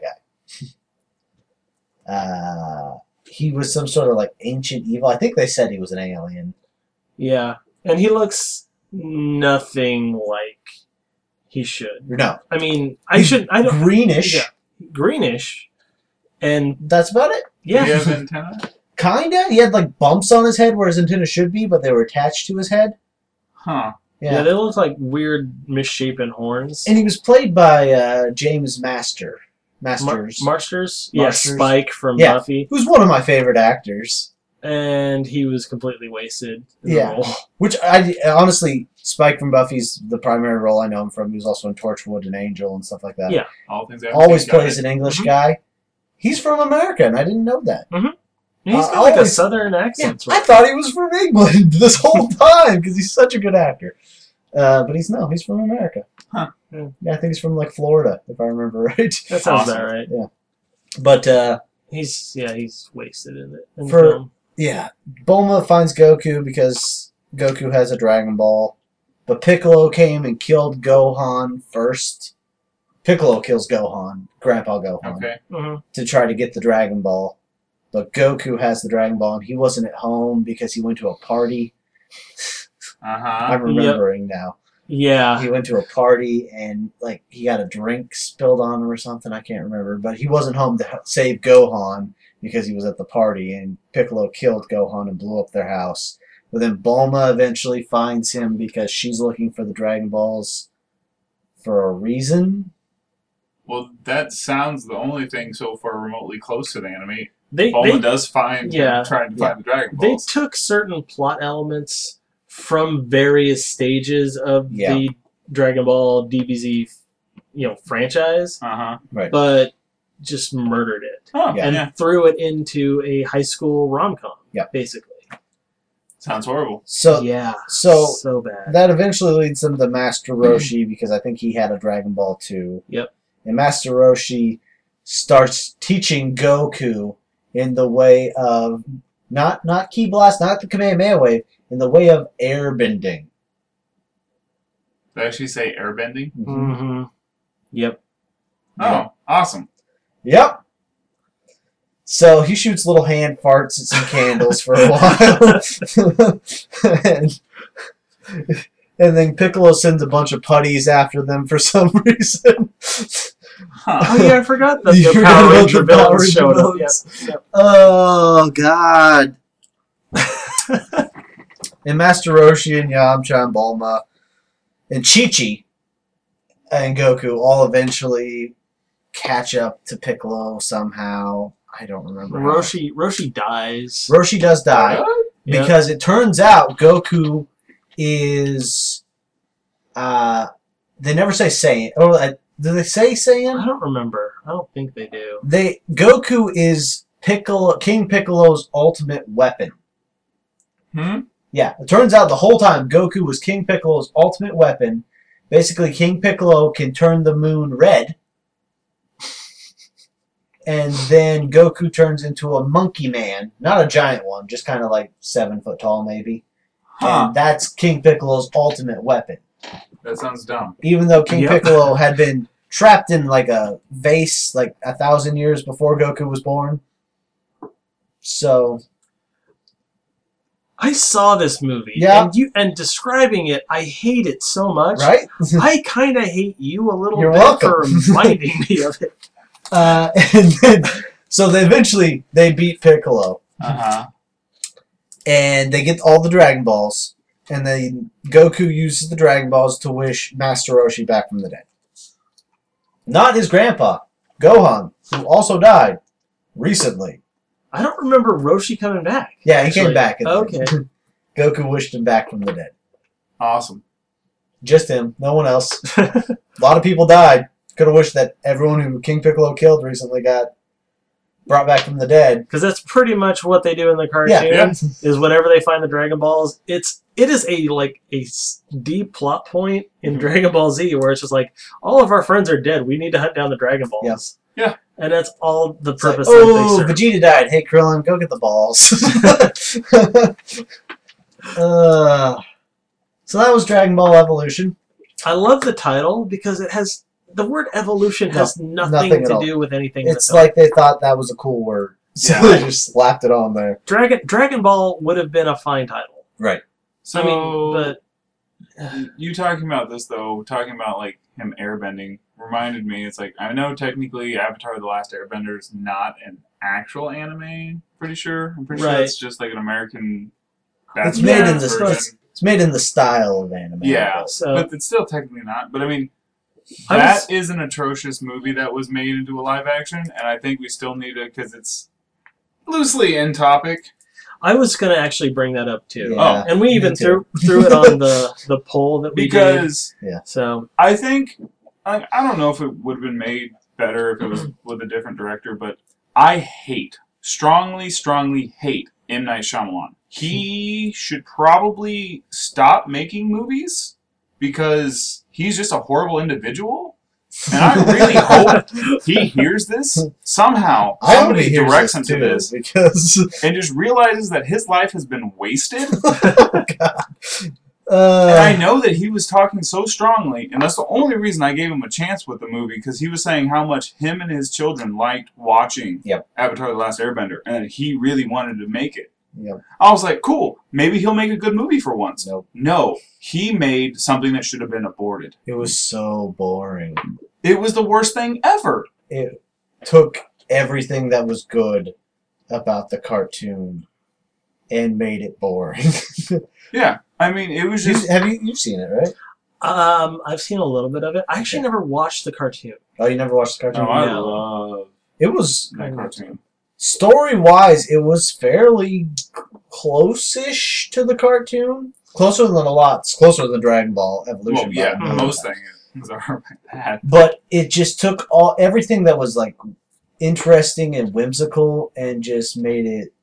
S2: guy. He was some sort of like ancient evil. I think they said he was an alien.
S1: Yeah. And he looks nothing like he should.
S2: No,
S1: I mean,
S2: He's
S1: I don't
S2: greenish.
S1: Yeah. Greenish. And
S2: That's about it.
S1: yeah.
S3: Did he have antenna?
S2: Kinda. He had like bumps on his head where his antenna should be, but they were attached to his head.
S3: Huh.
S1: Yeah, they look like weird misshapen horns.
S2: And he was played by James Masters.
S1: Marsters? Yeah,
S2: Marsters.
S1: Spike from
S2: Yeah.
S1: Buffy.
S2: Who's one of my favorite actors.
S1: And he was completely wasted in
S2: Yeah.
S1: the role.
S2: Which, I honestly, Spike from Buffy's the primary role I know him from. He was also in Torchwood and Angel and stuff like that.
S1: Yeah.
S3: All things I haven't
S2: Always
S3: seen, got
S2: plays
S3: it.
S2: an English
S1: Mhm.
S2: guy. He's from America, and I didn't know that.
S1: He's got
S2: I
S1: like a
S2: always-
S1: southern
S2: Yeah,
S1: accent.
S2: I thought he was from England this whole time because he's such a good actor. But he's from America.
S3: Huh.
S1: Yeah.
S2: Yeah, I think he's from like Florida, if I remember right.
S1: That sounds
S3: Awesome.
S1: about right.
S2: But
S1: He's wasted in it. In the
S2: For-
S1: film.
S2: yeah, Bulma finds Goku because Goku has a Dragon Ball. But Piccolo came and killed Gohan first. Piccolo kills Gohan, Grandpa Gohan,
S3: Okay.
S1: Mhm.
S2: to try to get the Dragon Ball. But Goku has the Dragon Ball, and he wasn't at home because he went to a party.
S3: Uh-huh.
S2: I'm remembering now.
S1: Yeah.
S2: He went to a party, and like he got a drink spilled on him or something. I can't remember. But he wasn't home to save Gohan because he was at the party, and Piccolo killed Gohan and blew up their house. But then Bulma eventually finds him because she's looking for the Dragon Balls for a reason.
S3: Well, that sounds the only thing so far remotely close to the anime.
S1: They
S3: Bulma does find
S1: Yeah.
S3: trying to find the Dragon
S1: They
S3: Balls.
S1: took certain plot elements from various stages of
S2: Yeah.
S1: the Dragon Ball DBZ, franchise,
S3: Uh-huh.
S1: but just murdered it
S3: Oh,
S2: Yeah.
S3: yeah.
S1: and threw it into a high school rom-com.
S2: Yeah.
S1: Basically.
S3: Sounds horrible.
S2: So
S1: Yeah.
S2: so
S1: So bad.
S2: that eventually leads them to Master Roshi because I think he had a Dragon Ball too.
S1: Yep.
S2: And Master Roshi starts teaching Goku in the way of not Ki Blast, not the Kamehameha wave, in the way of airbending.
S3: Did I actually say airbending?
S1: Mm-hmm. Yep.
S2: Yeah.
S3: Oh, awesome.
S2: Yep. So he shoots little hand farts at some candles for a while. and then Piccolo sends a bunch of putties after them for some reason.
S3: Huh.
S1: Oh yeah, I forgot that
S2: You
S1: the
S2: forgot
S1: Power
S2: about
S1: Ranger
S2: the Power
S1: villains
S2: Ranger
S1: showed up.
S2: villains.
S1: Yep.
S2: Oh, God. And Master Roshi and Yamcha and Bulma and Chi-Chi and Goku all eventually catch up to Piccolo somehow. I don't remember.
S1: Roshi dies.
S2: Roshi does die
S1: Yeah.
S2: because it turns out Goku is. They never say Saiyan. Oh, do they say
S1: I
S2: Saiyan?
S1: don't remember. I don't think they do.
S2: Goku is King Piccolo's ultimate weapon. Yeah, it turns out the whole time Goku was King Piccolo's ultimate weapon. Basically, King Piccolo can turn the moon red. And then Goku turns into a monkey man. Not a giant one, just kind of like 7 foot tall, maybe. And that's King Piccolo's ultimate weapon.
S3: That sounds dumb.
S2: Even though King
S1: Yep.
S2: Piccolo had been trapped in like a vase like 1,000 years before Goku was born. So,
S1: I saw this movie.
S2: Yeah.
S1: And describing it, I hate it so much.
S2: right?
S1: I kind of hate you a little
S2: You're
S1: bit
S2: welcome.
S1: for reminding me of it.
S2: And then, so they beat Piccolo.
S3: Uh-huh.
S2: And they get all the Dragon Balls. And then Goku uses the Dragon Balls to wish Master Roshi back from the dead. Not his grandpa, Gohan, who also died recently.
S1: I don't remember Roshi coming back.
S2: Yeah, he
S1: actually.
S2: came back.
S1: Okay.
S2: Goku wished him back from the dead.
S3: Awesome.
S2: Just him, no one else. A lot of people died. Could have wished that everyone who King Piccolo killed recently got brought back from the dead.
S1: Because that's pretty much what they do in the cartoon.
S2: Yeah.
S1: Is whenever they find the Dragon Balls, it is a deep plot point in Dragon Ball Z where it's just like all of our friends are dead. We need to hunt down the Dragon Balls.
S3: Yeah.
S1: And that's all the
S2: It's like,
S1: purpose
S2: oh,
S1: that they serve.
S2: Vegeta died. Hey, Krillin, go get the balls. So that was Dragon Ball Evolution.
S1: I love the title because it has the word evolution has nothing
S2: nothing at
S1: to
S2: all.
S1: do with anything. in
S2: It's
S1: the title.
S2: like they thought that was a cool word. So
S3: Yeah.
S2: they just slapped it on there.
S1: Dragon Ball would have been a fine title.
S2: Right.
S3: So,
S1: I mean, but
S3: you talking about this, though, talking about, like, him airbending, reminded me, it's like, I know technically Avatar The Last Airbender is not an actual anime, pretty sure. I'm pretty sure
S1: Right.
S3: it's just, like, an American...
S2: It's made in the
S3: version.
S2: It's made in the style of anime.
S3: Yeah,
S1: So-
S3: but it's still technically not. But, I mean,
S1: I
S3: that
S1: was-
S3: is an atrocious movie that was made into a live action, and I think we still need it, because it's loosely in topic.
S1: I was going to actually bring that up too.
S2: Yeah,
S1: And we
S2: me
S1: even
S2: too.
S1: threw it on the poll that we did.
S3: Because...
S1: So
S3: I think I don't know if it would have been made better if it was with a different director, but I strongly hate M. Night Shyamalan. He should probably stop making movies because he's just a horrible individual. And I really hope he hears this somehow.
S2: I hope
S3: Somebody
S2: he hears
S3: directs him
S2: this
S3: to
S2: too,
S3: this
S2: because
S3: and just realizes that his life has been wasted. And
S2: uh,
S3: I know that he was talking so strongly, and that's the only reason I gave him a chance with the movie, because he was saying how much him and his children liked watching Avatar The Last Airbender, and that he really wanted to make it.
S2: Yep.
S3: I was like, cool, maybe he'll make a good movie for once.
S2: Nope.
S3: No, he made something that should have been aborted.
S2: It was so boring.
S3: It was the worst thing ever.
S2: It took everything that was good about the cartoon and made it boring.
S3: Yeah, I mean, it was just...
S2: You've seen it, right?
S1: I've seen a little bit of it. I actually never watched the cartoon.
S2: Oh, you never watched the cartoon?
S3: No, I
S1: No.
S3: love
S2: It was
S3: that cartoon.
S2: story-wise, it was fairly close-ish to the cartoon. Closer than Dragon Ball Evolution.
S3: Well, yeah,
S2: by a
S3: most
S2: million.
S3: things are like that.
S2: But it just took everything that was like interesting and whimsical and just made it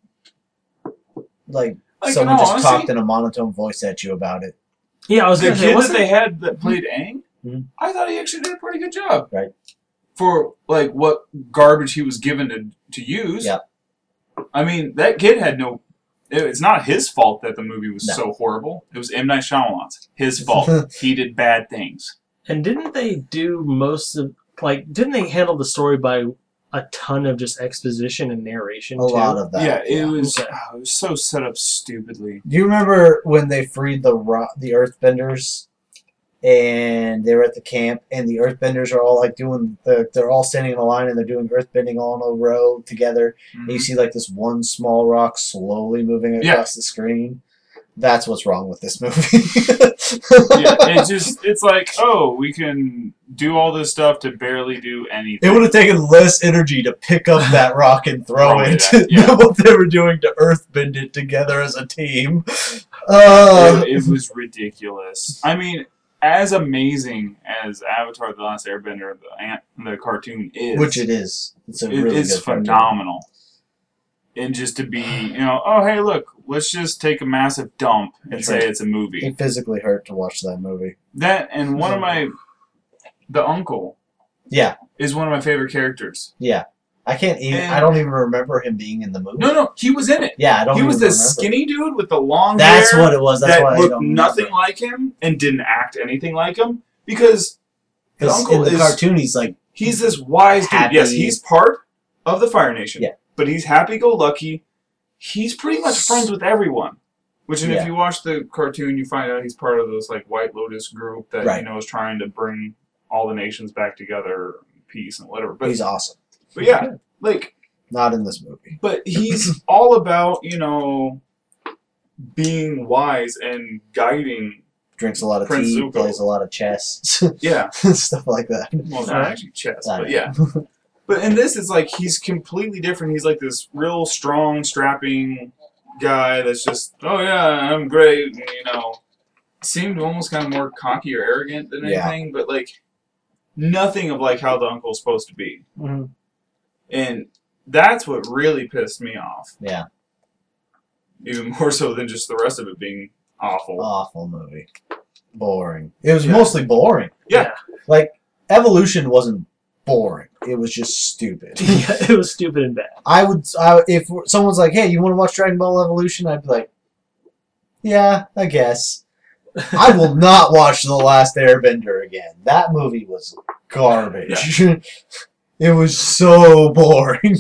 S2: like someone
S3: in all
S2: just
S3: honesty,
S2: talked in a monotone voice at you about it.
S1: Yeah, I was
S3: the
S1: going to say,
S3: kid that
S1: wasn't
S3: they had that played Aang,
S2: Mhm.
S3: I thought he actually did a pretty good job.
S2: Right.
S3: For, like, what garbage he was given to use.
S2: Yeah.
S3: I mean, that kid had no... It's not his fault that the movie was
S2: No.
S3: so horrible. It was M. Night Shyamalan's. His fault. He did bad things.
S1: And didn't they do most of didn't they handle the story by a ton of just exposition and narration
S2: A
S1: too?
S2: lot of that.
S3: Yeah, it was...
S1: Okay.
S3: It was so set up stupidly.
S2: Do you remember when they freed the Earthbenders, and they were at the camp, and the Earthbenders are all like they're all standing in a line and they're doing earthbending all in a row together. And you see like this one small rock slowly moving across the screen. That's what's wrong with this movie.
S3: It's like, oh, we can do all this stuff to barely do anything.
S2: It would have taken less energy to pick up that rock and throw it
S3: Yeah.
S2: than what they were doing to earthbend it together as a team.
S3: It was ridiculous. I mean, as amazing as Avatar: The Last Airbender, the cartoon is,
S2: which it is, it's a really
S3: it's
S2: good cartoon.
S3: phenomenal. And just to be, oh hey, look, let's just take a massive dump and say it's a movie.
S2: It physically hurt to watch that movie.
S3: That and the uncle.
S2: Yeah.
S3: Is one of my favorite characters.
S2: Yeah. I don't even remember him being in the movie.
S3: No, he was in it.
S2: Yeah, I don't.
S3: He was
S2: remember.
S3: this skinny dude with the long
S2: That's
S3: hair.
S2: what it was. That's
S3: that
S2: why I
S3: looked
S2: don't
S3: nothing
S2: remember.
S3: like him and didn't act anything like him because the
S2: Because
S3: uncle
S2: in the cartoon, he's like
S3: he's this wise dude.
S2: happy.
S3: Yes, he's part of the Fire Nation.
S2: Yeah.
S3: But he's happy-go-lucky. He's pretty much friends with everyone. Which, and
S2: Yeah.
S3: if you watch the cartoon, you find out he's part of this like White Lotus group that is trying to bring all the nations back together, peace and whatever. But
S2: he's awesome.
S3: But yeah, like
S2: not in this movie.
S3: But he's all about being wise and guiding.
S2: Drinks a lot of
S3: Prince
S2: tea,
S3: Zuko.
S2: plays a lot of chess.
S3: Yeah.
S2: Stuff like that.
S3: Well, it's not actually chess, but yeah. But in this, it's like he's completely different. He's like this real strong, strapping guy that's just, oh yeah, I'm great, and, seemed almost kind of more cocky or arrogant than anything, but like nothing of like how the uncle's supposed to be.
S1: Mm-hmm.
S3: And that's what really pissed me off.
S2: Yeah.
S3: Even more so than just the rest of it being awful.
S2: Awful movie. Boring. It was mostly boring.
S3: Yeah.
S2: Like, Evolution wasn't boring. It was just stupid.
S1: Yeah, it was stupid and bad.
S2: If someone's like, hey, you want to watch Dragon Ball Evolution? I'd be like, yeah, I guess. I will not watch The Last Airbender again. That movie was garbage.
S3: Yeah.
S2: It was so boring.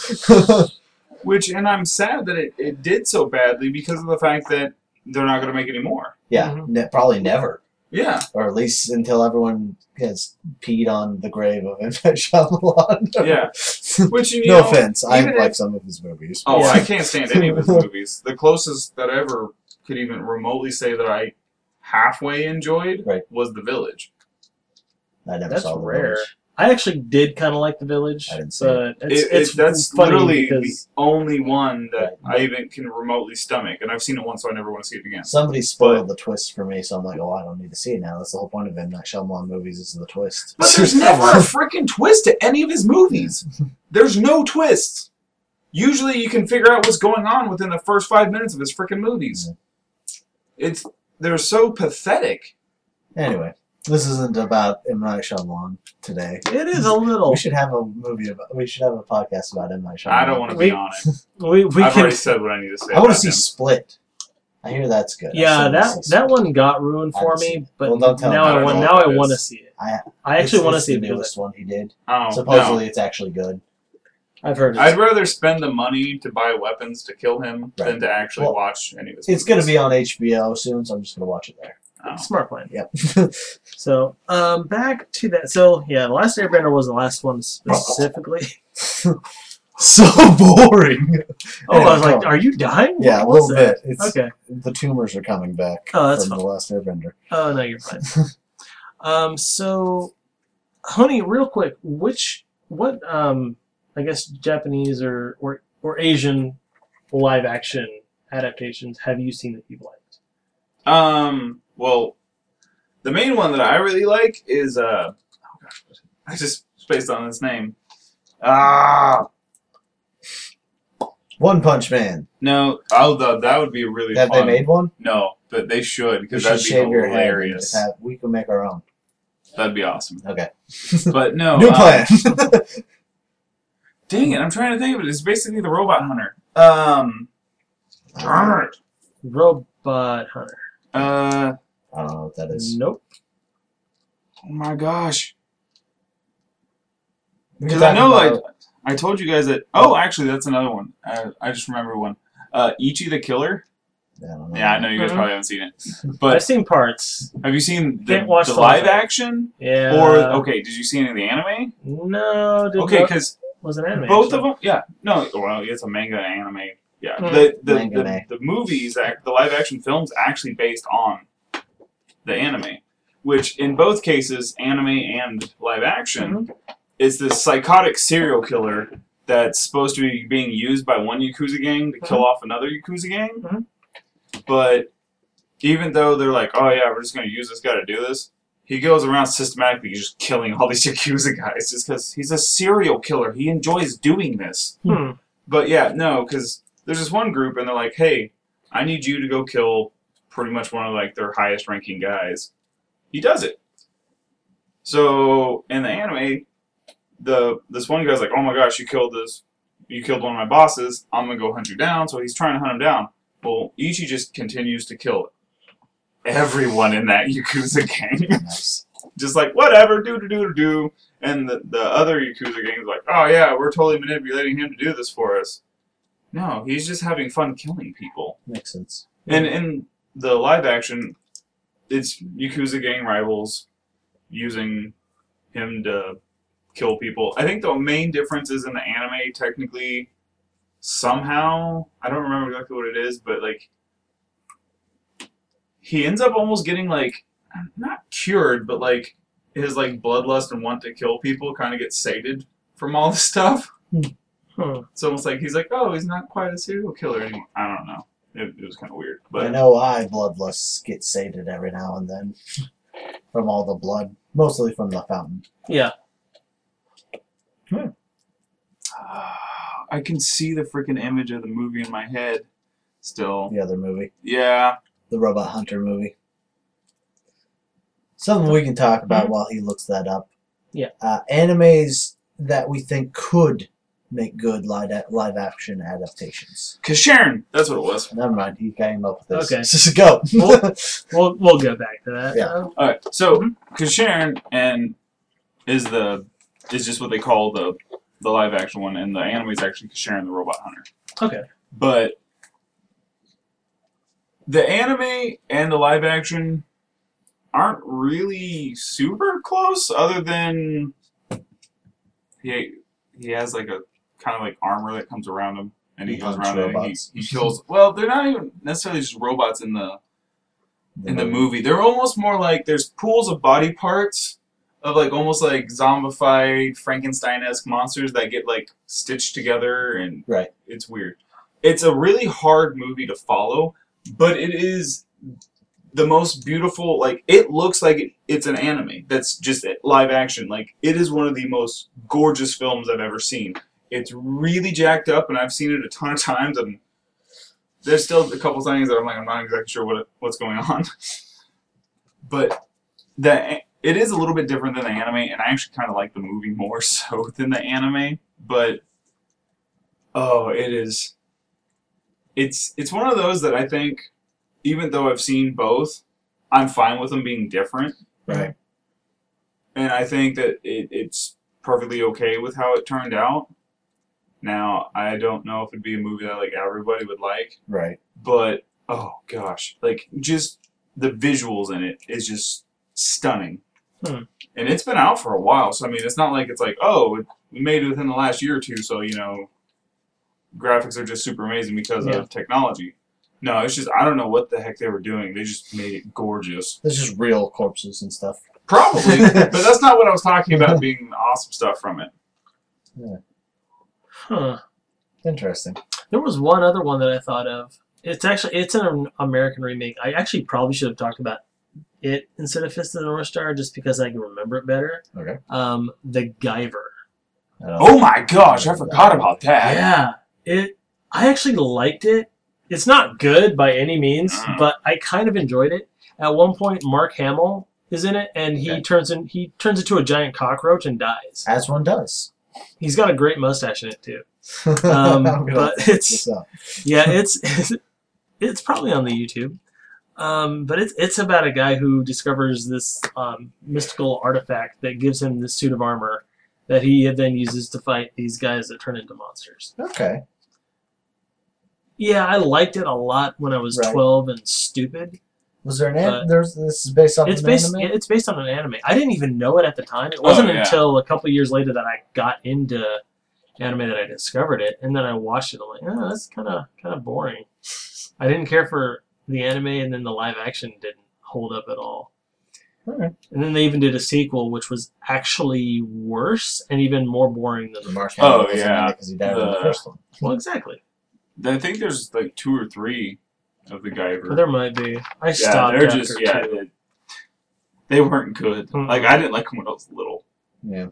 S3: And I'm sad that it did so badly because of the fact that they're not going to make any more.
S2: Yeah, probably never.
S3: Yeah.
S2: Or at least until everyone has peed on the grave of M. Night Shyamalan.
S3: Yeah. Which,
S2: no offense, I like some of his movies.
S3: Oh, I can't stand any of his movies. The closest that I ever could even remotely say that I halfway enjoyed was The Village.
S2: I never
S1: That's
S2: saw The
S1: rare.
S2: Village.
S1: I actually did kind of like The Village.
S2: I didn't see
S1: but
S3: it. That's
S1: funny
S3: literally
S1: because
S3: the only one that I even can remotely stomach. And I've seen it once, so I never want to see it again.
S2: Somebody spoiled the twist for me, so I'm like, oh, I don't need to see it now. That's the whole point of M. Night Shyamalan movies is the twist.
S3: But there's never a freaking twist to any of his movies. There's no twists. Usually you can figure out what's going on within the first 5 minutes of his freaking movies. They're so pathetic.
S2: Anyway, this isn't about M. Night Shyamalan today.
S1: it is a little.
S2: We should have a podcast about M. Night Shyamalan.
S3: I don't want to be on it.
S1: We
S3: I've
S1: can.
S3: already said what I need to say.
S2: I want
S3: about
S2: to see
S3: him.
S2: Split. I hear that's good.
S1: Yeah,
S2: I still
S1: that
S2: wanna see
S1: one got ruined
S2: I
S1: for
S2: haven't seen
S1: me,
S2: it.
S1: but
S2: Well, don't tell me.
S1: now
S3: I
S1: I
S3: don't
S1: want.
S3: know
S1: Now
S3: what
S1: I
S3: it
S1: want to
S3: is.
S1: see it.
S2: I
S1: I actually want to
S2: it's
S1: see
S2: the
S1: it because
S2: newest one he did.
S3: Oh,
S2: Supposedly, it's actually good.
S1: I've heard.
S3: I'd rather spend the money to buy weapons to kill him than to actually watch any of his
S2: It's going to
S3: movies.
S2: be on HBO soon, so I'm just going to watch it there.
S3: Oh.
S1: Smart plan.
S2: Yep.
S1: So, back to that. So, yeah, The Last Airbender was the last one specifically.
S2: So boring.
S1: Oh, I was like, are you dying?
S2: Yeah, a
S1: What
S2: little
S1: was
S2: bit.
S1: that?
S2: It's,
S1: Okay.
S2: The tumors are coming back
S1: Oh, that's
S2: from
S1: fine.
S2: The Last Airbender.
S1: Oh, no, you're fine. So, honey, real quick, what, I guess Japanese or Asian live action adaptations have you seen that you've liked?
S3: Well, the main one that I really like is oh gosh, I just spaced on his name.
S2: One Punch Man.
S3: No, that would be really
S2: Have
S3: fun.
S2: they made one?
S3: No, but they should
S2: We
S3: because
S2: should
S3: that'd be
S2: shave your head.
S3: hilarious.
S2: And just we can make our own.
S3: That'd be awesome.
S2: Okay.
S3: But no,
S2: New plan.
S3: dang it, I'm trying to think of it. It's basically the Robot Hunter. Darn it.
S1: Robot Hunter.
S3: Uh,
S2: I don't know what that is.
S1: Nope.
S3: oh my gosh.
S2: We
S3: Because
S2: can
S3: I know,
S2: talk
S3: like,
S2: about-
S3: I told you guys that. Oh, actually, that's another one. I just remember one. Ichi the Killer.
S2: I don't know.
S3: Yeah, I know you guys probably haven't seen it.
S1: I've
S3: But
S1: seen parts.
S3: have you seen the
S1: Can't watch the
S3: live
S1: whole thing.
S3: action?
S1: Yeah.
S3: Or, okay, did you see any of the anime?
S1: No.
S3: Okay, because
S1: was an anime.
S3: both
S1: actually.
S3: of them, yeah. No, well, it's a manga anime. Yeah,
S1: Mm.
S3: the movies, the live action films, actually based on the anime, which in both cases, anime and live action, is this psychotic serial killer that's supposed to be being used by one Yakuza gang to kill off another Yakuza gang. But even though they're like, oh yeah, we're just going to use this guy to do this, he goes around systematically just killing all these Yakuza guys just because he's a serial killer. He enjoys doing this. But yeah, no, because there's this one group and they're like, hey, I need you to go kill pretty much one of like their highest ranking guys. He does it. So in the anime, this one guy's like, oh my gosh, you killed one of my bosses, I'm gonna go hunt you down. So he's trying to hunt him down. Well, Ichi just continues to kill everyone in that Yakuza gang.
S2: Nice.
S3: Just like, whatever, do. And the other Yakuza gang is like, oh yeah, we're totally manipulating him to do this for us. No, he's just having fun killing people.
S2: Makes sense.
S3: And in the live action, it's Yakuza gang rivals using him to kill people. I think the main difference is in the anime, technically, somehow, I don't remember exactly what it is, but like, he ends up almost getting like, not cured, but like, his like bloodlust and want to kill people kind of gets sated from all this stuff. It's almost like he's like, oh, he's not quite a serial killer anymore. I don't know. It was kind of weird. But
S2: I know bloodlusts get sated every now and then from all the blood, mostly from the fountain.
S1: Yeah.
S3: I can see the freaking image of the movie in my head still.
S2: The other movie.
S3: Yeah.
S2: The Robot Hunter movie. Something we can talk about while he looks that up.
S1: Yeah.
S2: Animes that we think could make good live action adaptations.
S3: Kasharon! That's what it was.
S2: Never mind, he came up with this.
S1: Okay.
S2: Just go.
S1: We'll go back to that.
S2: Yeah.
S3: Alright, so Kasharon is just what they call the live action one, and the anime is actually Kasharon the Robot Hunter.
S1: Okay.
S3: But the anime and the live action aren't really super close, other than he has like a kind of like armor that comes around him, and he goes around and he kills. Well, they're not even necessarily just robots in the movie. They're almost more like there's pools of body parts of like almost like zombified Frankenstein-esque monsters that get like stitched together, and
S2: right.
S3: It's weird. It's a really hard movie to follow, but it is the most beautiful. Like, it looks like it's an anime that's just live action. Like, it is one of the most gorgeous films I've ever seen. It's really jacked up, and I've seen it a ton of times, and there's still a couple things that I'm like, I'm not exactly sure what's going on. But it is a little bit different than the anime, and I actually kind of like the movie more so than the anime. But oh, it's one of those that I think, even though I've seen both, I'm fine with them being different.
S2: Right.
S3: And I think that it's perfectly okay with how it turned out. Now, I don't know if it'd be a movie that like everybody would like.
S2: Right.
S3: But oh gosh, like just the visuals in it is just stunning. And it's been out for a while, so I mean, it's not like it's like, oh, we made it within the last year or two, so you know, graphics are just super amazing because of technology. No, it's just, I don't know what the heck they were doing. They just made it gorgeous.
S2: It's just real corpses and stuff.
S3: Probably, but that's not what I was talking about being awesome stuff from it.
S2: Yeah.
S1: Huh.
S2: Interesting.
S1: There was one other one that I thought of. It's an American remake. I actually probably should have talked about it instead of Fist of the North Star just because I can remember it better.
S2: Okay.
S1: The Guyver.
S3: Oh my gosh, I forgot about that.
S1: Yeah. I actually liked it. It's not good by any means, but I kind of enjoyed it. At one point, Mark Hamill is in it, and he turns into a giant cockroach and dies.
S2: As one does.
S1: He's got a great mustache in it too. But it's probably on the YouTube. But it's about a guy who discovers this mystical artifact that gives him this suit of armor that he then uses to fight these guys that turn into monsters.
S2: Okay.
S1: Yeah, I liked it a lot when I was 12 and stupid.
S2: Was there an anime? This is based on an anime?
S1: It's based on an anime. I didn't even know it at the time. It wasn't until a couple years later that I got into anime that I discovered it, and then I watched it. I'm like, oh, that's kind of boring. I didn't care for the anime, and then the live action didn't hold up at all.
S2: Okay.
S1: And then they even did a sequel, which was actually worse and even more boring than the
S2: Mark
S1: first.
S2: Hamill
S3: Oh,
S2: wasn't
S3: yeah.
S2: in it because he died in the first one.
S1: Well, exactly.
S3: I think there's like 2 or 3 of the Guyver.
S1: There might be. I
S3: Yeah,
S1: stopped
S3: they're
S1: after
S3: just
S1: 2.
S3: they weren't good.
S1: Mm-mm.
S3: Like I didn't like them when I was little.
S2: Yeah.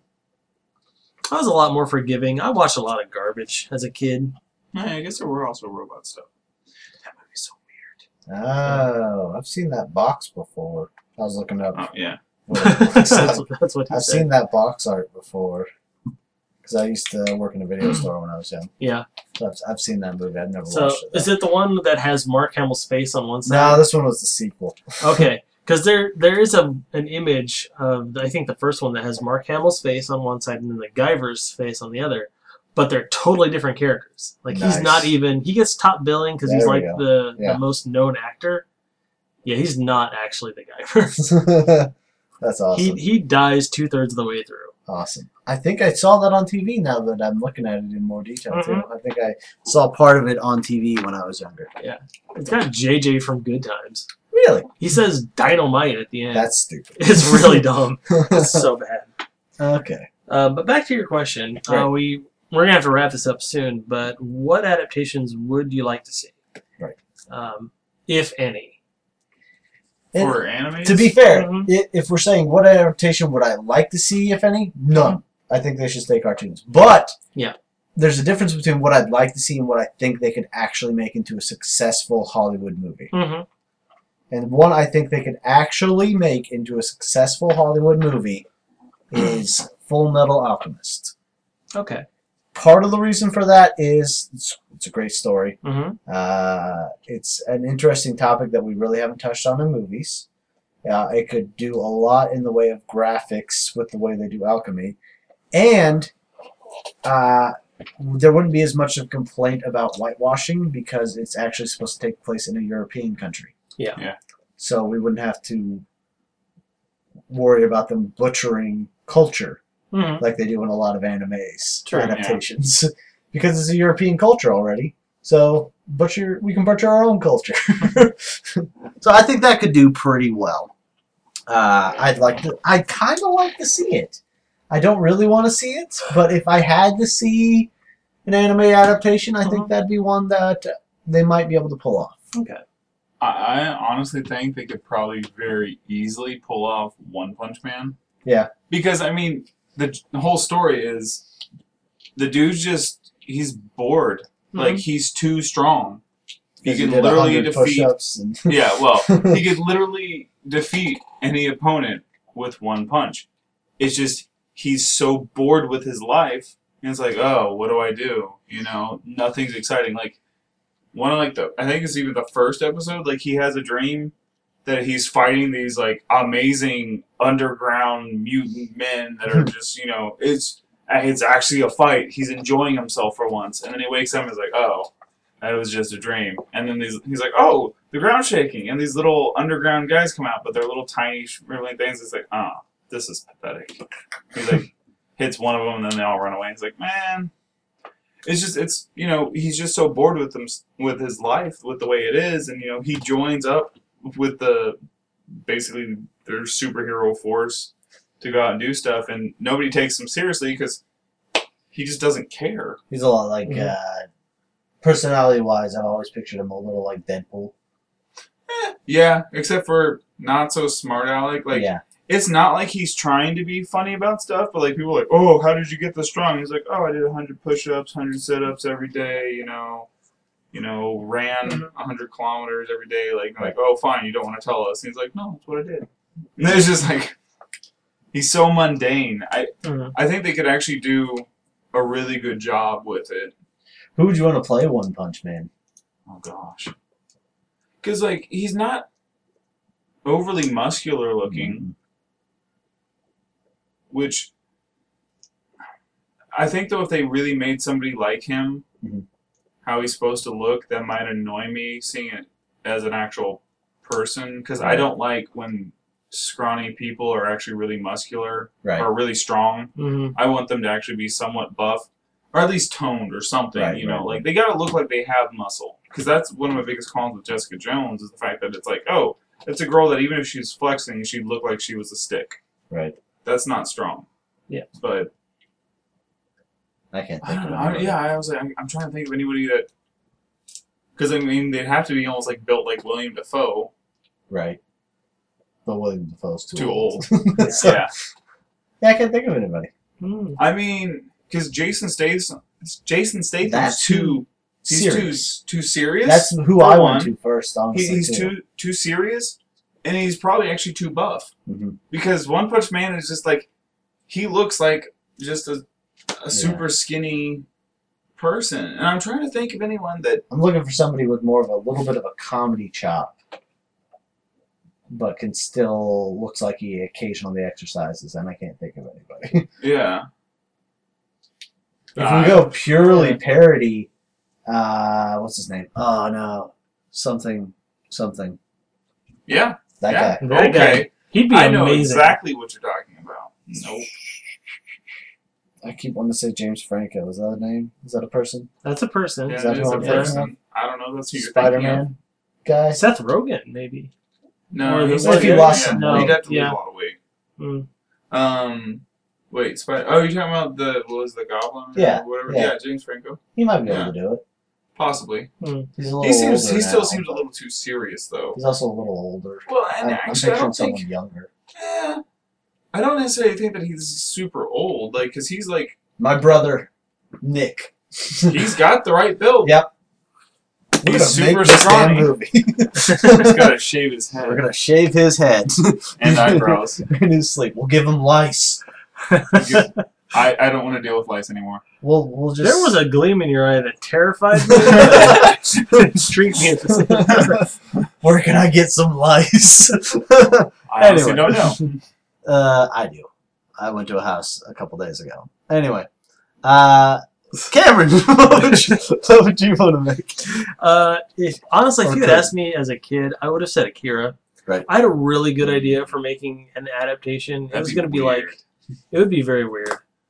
S1: I was a lot more forgiving. I watched a lot of garbage as a kid.
S3: I guess there were also robot stuff. That movie's so weird.
S2: Oh, I've seen that box before. I was looking up.
S3: Oh yeah.
S1: that's what he
S2: I've
S1: said.
S2: seen that box art before. Because I used to work in a video store when I was young.
S1: Yeah.
S2: So I've seen that movie. I've never
S1: So
S2: watched it.
S1: is it the one that has Mark Hamill's face on one
S2: No,
S1: side?
S2: this one was the sequel.
S1: Okay, because there is an image of, I think, the first one that has Mark Hamill's face on one side and then the Guyver's face on the other, but they're totally different characters. Like
S2: Nice.
S1: he's not even, he gets top billing because he's
S2: There we
S1: like
S2: go.
S1: the
S2: Yeah.
S1: most known actor. Yeah, he's not actually the Guyver.
S2: That's awesome.
S1: He dies 2/3 of the way through.
S2: Awesome. I think I saw that on TV now that I'm looking at it in more detail, too.
S1: Mhm.
S2: I think I saw part of it on TV when I was younger.
S1: It's got JJ from Good Times.
S2: Really?
S1: He says dynamite at the end.
S2: That's stupid.
S1: It's really dumb. It's so bad.
S2: Okay.
S1: But back to your question.
S2: Right.
S1: We're going to have to wrap this up soon, but what adaptations would you like to see?
S2: Right.
S1: If any.
S3: For anime.
S2: To be fair,
S1: Mhm.
S2: if we're saying what adaptation would I like to see, if any, none. I think they should stay cartoons. But
S1: Yeah.
S2: there's a difference between what I'd like to see and what I think they could actually make into a successful Hollywood movie.
S1: Mm-hmm.
S2: And one I think they could actually make into a successful Hollywood movie is Full Metal Alchemist.
S1: Okay.
S2: Part of the reason for that is it's a great story.
S1: Mm-hmm.
S2: It's an interesting topic that we really haven't touched on in movies. It could do a lot in the way of graphics with the way they do alchemy. And there wouldn't be as much of a complaint about whitewashing because it's actually supposed to take place in a European country.
S1: Yeah.
S2: So we wouldn't have to worry about them butchering culture
S1: Mm-hmm.
S2: like they do in a lot of animes
S1: True,
S2: adaptations because it's a European culture already. So we can butcher our own culture. So I think that could do pretty well. I'd kind of like to see it. I don't really want to see it, but if I had to see an anime adaptation, I think that'd be one that they might be able to pull off.
S1: Okay.
S3: I honestly think they could probably very easily pull off One Punch Man.
S2: Yeah.
S3: Because, I mean, the whole story is the dude's he's bored.
S1: Mm-hmm.
S3: Like, he's too strong. He
S2: Because
S3: can
S2: did
S3: literally
S2: 100
S3: defeat...
S2: push-ups and
S3: Yeah, well, he could literally defeat any opponent with one punch. It's just, he's so bored with his life, and it's like, oh, what do I do? You know, nothing's exciting. Like, I think it's even the first episode, like, he has a dream that he's fighting these, like, amazing underground mutant men that are just, you know, it's actually a fight. He's enjoying himself for once. And then he wakes up and is like, oh, that was just a dream. And then he's like, oh, the ground's shaking. And these little underground guys come out, but they're little tiny shriveling things. It's like, oh, this is pathetic. He, like, hits one of them, and then they all run away. He's like, man. It's you know, he's just so bored with his life, with the way it is. And, you know, he joins up with basically their superhero force to go out and do stuff, and nobody takes him seriously because he just doesn't care.
S2: he's a lot like personality-wise. I've always pictured him a little like Deadpool.
S3: Yeah, except for not so smart Alec. Like,
S2: yeah.
S3: it's not like he's trying to be funny about stuff, but like people are like, oh, how did you get this strong? He's like, oh, I did 100 push-ups, 100 sit-ups every day. You know, ran 100 kilometers every day. Like, oh, fine, you don't want to tell us. And he's like, no, that's what I did. And it's just like, he's so mundane. I think they could actually do a really good job with it.
S2: Who would you want to play One Punch Man?
S3: Oh, gosh. Because, like, he's not overly muscular looking, which I think, though, if they really made somebody like him, how he's supposed to look, that might annoy me seeing it as an actual person. Because I don't like when scrawny people are actually really muscular or really strong.
S1: Mm-hmm.
S3: I want them to actually be somewhat buff. or at least toned or something.
S2: Right,
S3: You know,
S2: right,
S3: like they got to look like they have muscle. Because that's one of my biggest qualms with Jessica Jones is the fact that it's like, oh, it's a girl that even if she's flexing, she'd look like she was a stick.
S2: Right.
S3: That's not strong.
S1: Yeah.
S3: But
S2: I can't
S3: I
S2: think
S3: don't
S2: of
S3: know.
S2: anybody.
S3: I was like, I'm trying to think of anybody that. Because I mean, they'd have to be almost like built like William Dafoe.
S2: Right. But William Dafoe's
S3: Too old.
S2: So,
S3: Yeah.
S2: yeah, I can't think of anybody.
S3: I mean, because Jason Statham's
S2: That's
S3: too. He's
S2: serious.
S3: too serious.
S2: That's who
S3: for
S2: I
S3: one.
S2: went to first, honestly.
S3: He's too serious, and he's probably actually too buff.
S2: Mm-hmm.
S3: Because One Punch Man is just like he looks like just a super skinny person, and I'm trying to think of anyone that.
S2: I'm looking for somebody with more of a little bit of a comedy chop, but can still looks like he occasionally exercises, and I can't think of anybody.
S3: Yeah.
S2: If we go purely parody, what's his name? Oh no, something.
S3: Yeah.
S2: That
S3: yeah.
S2: guy.
S1: That
S3: Okay.
S1: guy. He'd be
S3: I know
S1: amazing.
S3: exactly what you're talking about. Nope.
S2: I keep wanting to say James Franco. Is that a name? Is that a person?
S1: That's a person.
S3: Yeah,
S2: Is that
S3: it is
S2: who
S3: a
S2: I'm thinking
S3: person. I don't know. That's who you're thinking of.
S2: Spider-Man guy.
S1: Seth Rogen, maybe.
S3: No,
S1: Or
S3: he's
S1: the-
S3: like,
S2: if he lost some
S3: yeah,
S1: weight.
S3: he'd have to lose
S1: Yeah.
S3: a lot of weight.
S1: Mm.
S3: Wait, oh, you're talking about what was the Goblin?
S2: Yeah,
S3: Or whatever?
S2: yeah.
S3: Yeah, James Franco.
S2: He might be
S3: Yeah.
S2: able to do it.
S3: Possibly.
S2: He's a little
S3: He
S2: older
S3: still
S2: now,
S3: seems a
S2: but
S3: little too serious, though.
S2: He's also a little older.
S3: Well, and
S2: I'm
S3: actually, I
S2: picturing
S3: don't
S2: someone
S3: think.
S2: younger.
S3: Yeah, I don't necessarily think that he's super old, like, because he's like
S2: My brother, Nick.
S3: he's got the right build.
S2: Yep. We're
S3: He's
S2: gonna
S3: super
S2: make this damn
S3: scrawny.
S2: movie.
S3: He's got to shave his head
S2: We're gonna shave his head
S3: and eyebrows.
S2: in his sleep. We'll give him lice.
S3: I don't want to deal with lice anymore.
S2: We'll just.
S1: There was a gleam in your eye that terrified me. Intrigued me at the same time.
S2: Where can I get some lice?
S3: I honestly don't know.
S2: I do. I went to a house a couple days ago. Anyway, Cameron, what would you want to make?
S1: Honestly, if
S2: Or
S1: you had
S2: could.
S1: asked me as a kid, I would have said Akira.
S2: Right.
S1: I had a really good idea for making an adaptation. It was going to be like, it would be very weird.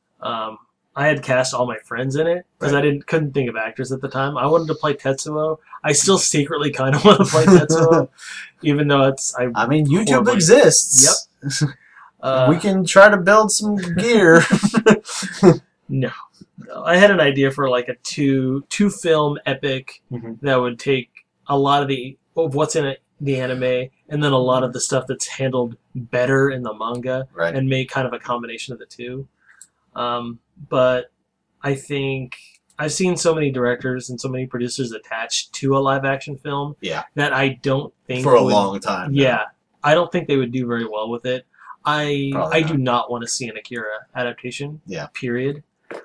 S1: I had cast all my friends in it because I couldn't think of actors at the time. I wanted to play Tetsuo. I still secretly kind of want to play Tetsuo, even though it's.
S2: I mean, YouTube
S1: Horribly.
S2: exists.
S1: Yep.
S2: We can try to build some gear.
S1: No. I had an idea for like a two film epic
S2: Mhm.
S1: that would take a lot of what's in the anime and then a lot of the stuff that's handled better in the manga
S2: Right.
S1: and make kind of a combination of the two. But I think I've seen so many directors and so many producers attached to a live action film that I don't think
S2: For a
S1: would-
S2: long time. now.
S1: Yeah, I don't think they would do very well with it.
S2: Probably
S1: I
S2: not.
S1: do not want to see an Akira adaptation.
S2: Yeah.
S1: Period.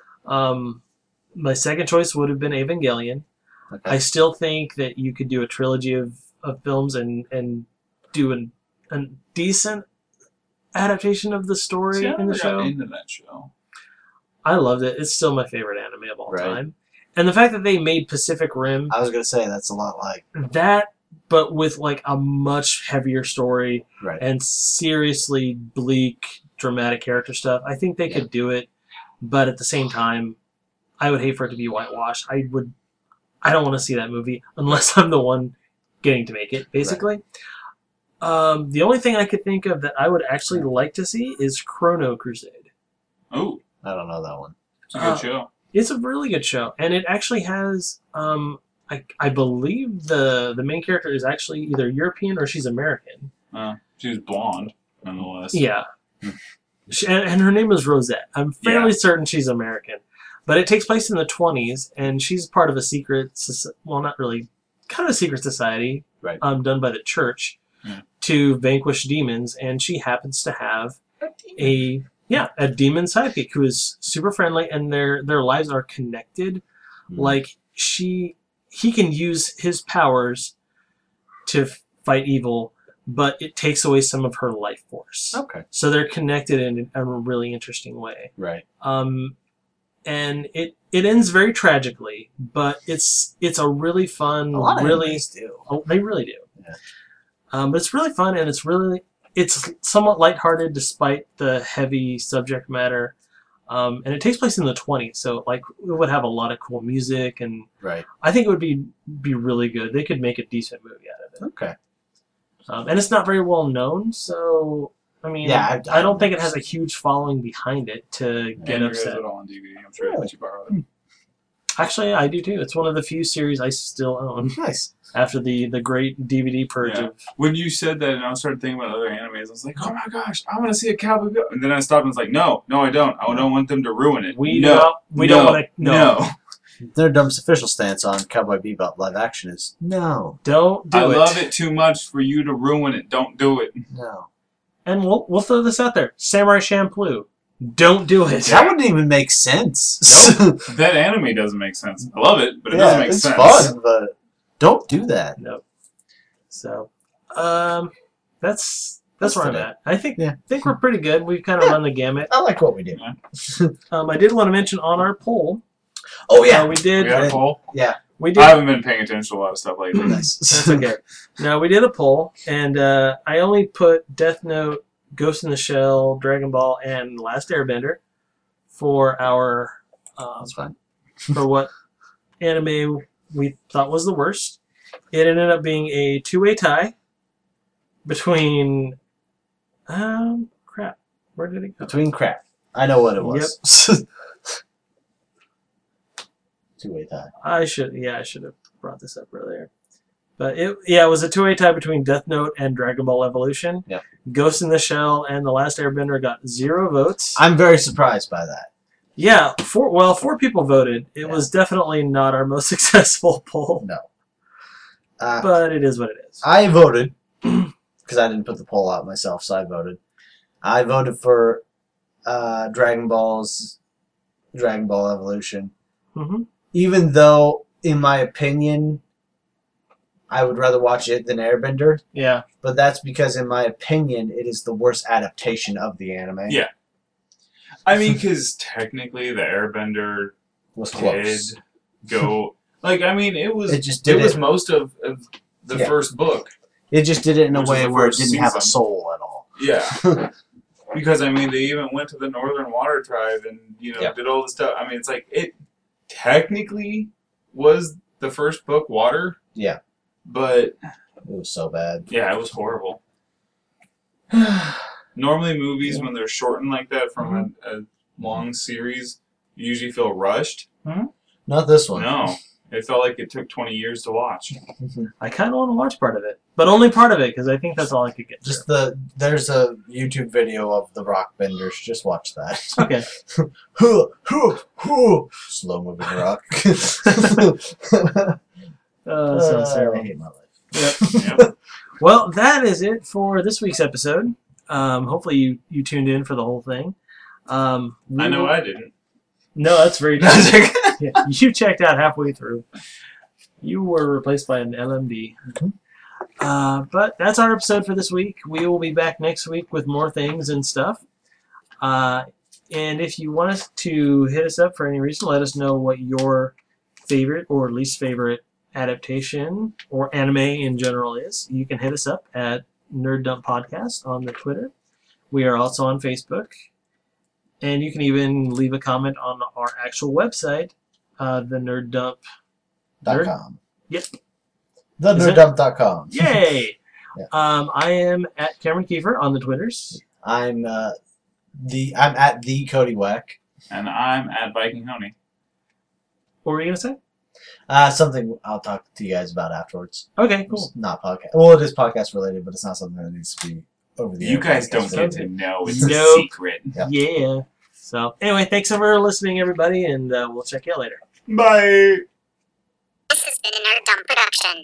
S1: My second choice would have been Evangelion.
S2: Okay.
S1: I still think that you could do a trilogy of films and do a decent adaptation of the story
S3: See, I
S1: in the
S3: never got
S1: show.
S3: into that show.
S1: I loved it. It's still my favorite anime of all
S2: Right.
S1: time. And the fact that they made Pacific Rim,
S2: I was gonna say that's a lot like
S1: that, but with like a much heavier story
S2: right.
S1: and seriously bleak, dramatic character stuff. I think they
S2: Yeah.
S1: could do it, but at the same time, I would hate for it to be whitewashed. I don't want to see that movie unless I'm the one getting to make it, basically. The only thing I could think of that I would actually like to see is Chrono Crusade.
S3: Oh,
S2: I don't know that one.
S3: it's a good show.
S1: It's a really good show, and it actually has. I believe the main character is actually either European or she's American.
S3: She was blonde, nonetheless.
S1: Yeah, and her name is Rosette. I'm fairly certain she's American, but it takes place in the 20s, and she's part of a secret. Well, not really, kind of a secret society,
S2: Right.
S1: done by the church
S3: Yeah.
S1: to vanquish demons, and she happens to have a demon sidekick who is super friendly, and their lives are connected. Like he can use his powers to fight evil, but it takes away some of her life force.
S2: Okay.
S1: So they're connected in a really interesting way.
S2: Right.
S1: And it ends very tragically, but it's a really fun,
S2: A lot of
S1: really
S2: animes do.
S1: oh, they really do.
S2: Yeah.
S1: But it's really fun, and it's somewhat lighthearted despite the heavy subject matter. And it takes place in the 20s, so like it would have a lot of cool music, and
S2: Right.
S1: I think it would be really good. They could make a decent movie out of it.
S2: Okay.
S1: And it's not very well known, so I mean,
S2: Yeah,
S1: I don't think it has a huge following behind it to get
S3: Andrew has
S1: upset.
S3: it all on DVD. I'm sure I'll let you borrow it.
S1: Actually, I do too. It's one of the few series I still own
S2: Nice.
S1: after the great DVD purge
S3: Yeah.
S1: of.
S3: When you said that, and I started thinking about other animes, I was like, "Oh my gosh, I want to see a Cowboy Bebop." And then I stopped and was like, "No, I don't. I don't want them to ruin it.
S1: We
S3: no,
S1: don't want to. No.
S2: Nerddum's official stance on Cowboy Bebop live action is no.
S1: Don't do
S3: I
S1: it.
S3: love it too much for you to ruin it. Don't do it."
S2: No.
S1: And we'll throw this out there. Samurai Champloo. Don't do it.
S2: That wouldn't even make sense.
S3: That anime doesn't make sense. I love it, but it
S2: yeah,
S3: doesn't make
S2: it's
S3: sense.
S2: fun, but don't do that.
S1: No. So, that's where I'm
S2: today.
S1: at. I think
S2: Yeah.
S1: we're pretty good. We've kind of run the gamut.
S2: I like what we did.
S1: I did want to mention on our poll.
S2: Oh yeah.
S1: We did.
S3: We had a poll.
S2: Yeah.
S1: We
S3: I
S1: did.
S3: haven't been paying attention to a lot of stuff lately.
S2: Nice.
S1: That's okay. No, we did a poll, and I only put Death Note, Ghost in the Shell, Dragon Ball, and Last Airbender for our
S2: That's fine.
S1: for what anime we thought was the worst. It ended up being a two-way tie between crap. Where did it go?
S2: Between crap. I know what it was. Two-way tie.
S1: I should have brought this up earlier. But it was a two-way tie between Death Note and Dragon Ball Evolution.
S2: Yep.
S1: Ghost in the Shell and The Last Airbender got 0 votes.
S2: I'm very surprised by that.
S1: Yeah, 4 people voted. It was definitely not our most successful poll,
S2: No.
S1: but it is what it is.
S2: I voted because I didn't put the poll out myself, so I voted. I voted for Dragon Ball Evolution,
S1: Mm-hmm.
S2: even though, in my opinion, I would rather watch it than Airbender.
S1: Yeah.
S2: But that's because, in my opinion, it is the worst adaptation of the anime.
S3: Yeah. I mean, because technically the Airbender
S2: Was
S3: did
S2: close.
S3: go... Like, I mean, it was...
S2: It just did
S3: was
S2: it.
S3: most of the
S2: Yeah.
S3: first book.
S2: It just did it in a
S3: Which is
S2: way
S3: the
S2: where it
S3: first
S2: didn't have a
S3: season.
S2: soul at all.
S3: Yeah. Because, I mean, they even went to the Northern Water Tribe and,
S2: Yeah.
S3: did all this stuff. I mean, it's like, it technically was the first book water,
S2: Yeah.
S3: but,
S2: It was so bad.
S3: yeah, it was horrible. Normally movies, when they're shortened like that from a long series, you usually feel rushed.
S2: Not this one.
S3: No. It felt like it took 20 years to watch.
S1: I kind of want to watch part of it, but only part of it because I think that's all I could get.
S2: Just there's a YouTube video of the rock benders. Just watch that.
S1: Okay.
S2: Slow moving rock.
S1: Sounds
S2: I
S1: terrible.
S2: hate my life.
S3: Yep.
S1: Well, that is it for this week's episode. Hopefully you tuned in for the whole thing.
S3: I know I didn't.
S1: No, that's very true. Yeah, you checked out halfway through. You were replaced by an LMD. But that's our episode for this week. We will be back next week with more things and stuff. And if you want us to hit us up for any reason, let us know what your favorite or least favorite adaptation or anime in general is. You can hit us up at Nerd Dump Podcast on the Twitter. We are also on Facebook. And you can even leave a comment on our actual website, the Nerd Dump.
S2: .com.
S1: Yep.
S2: The
S1: Is it?
S2: nerddump.com.
S1: Yay!
S2: Yeah.
S1: I am at Cameron Kiefer on the Twitters.
S2: I'm at the Cody Wack.
S3: And I'm at Viking Honey.
S1: What were you going to say?
S2: Something I'll talk to you guys about afterwards.
S1: Okay, cool.
S2: It's not podcast. Well, it is podcast related, but it's not something that needs to be over the air.
S3: You guys
S2: podcast
S3: don't get
S2: related.
S3: to know. It's
S1: Nope.
S3: a secret.
S2: Yeah.
S1: Yeah. So, anyway, thanks for listening, everybody, and we'll check you out later.
S3: Bye!
S4: This has been a Nerd Dump production.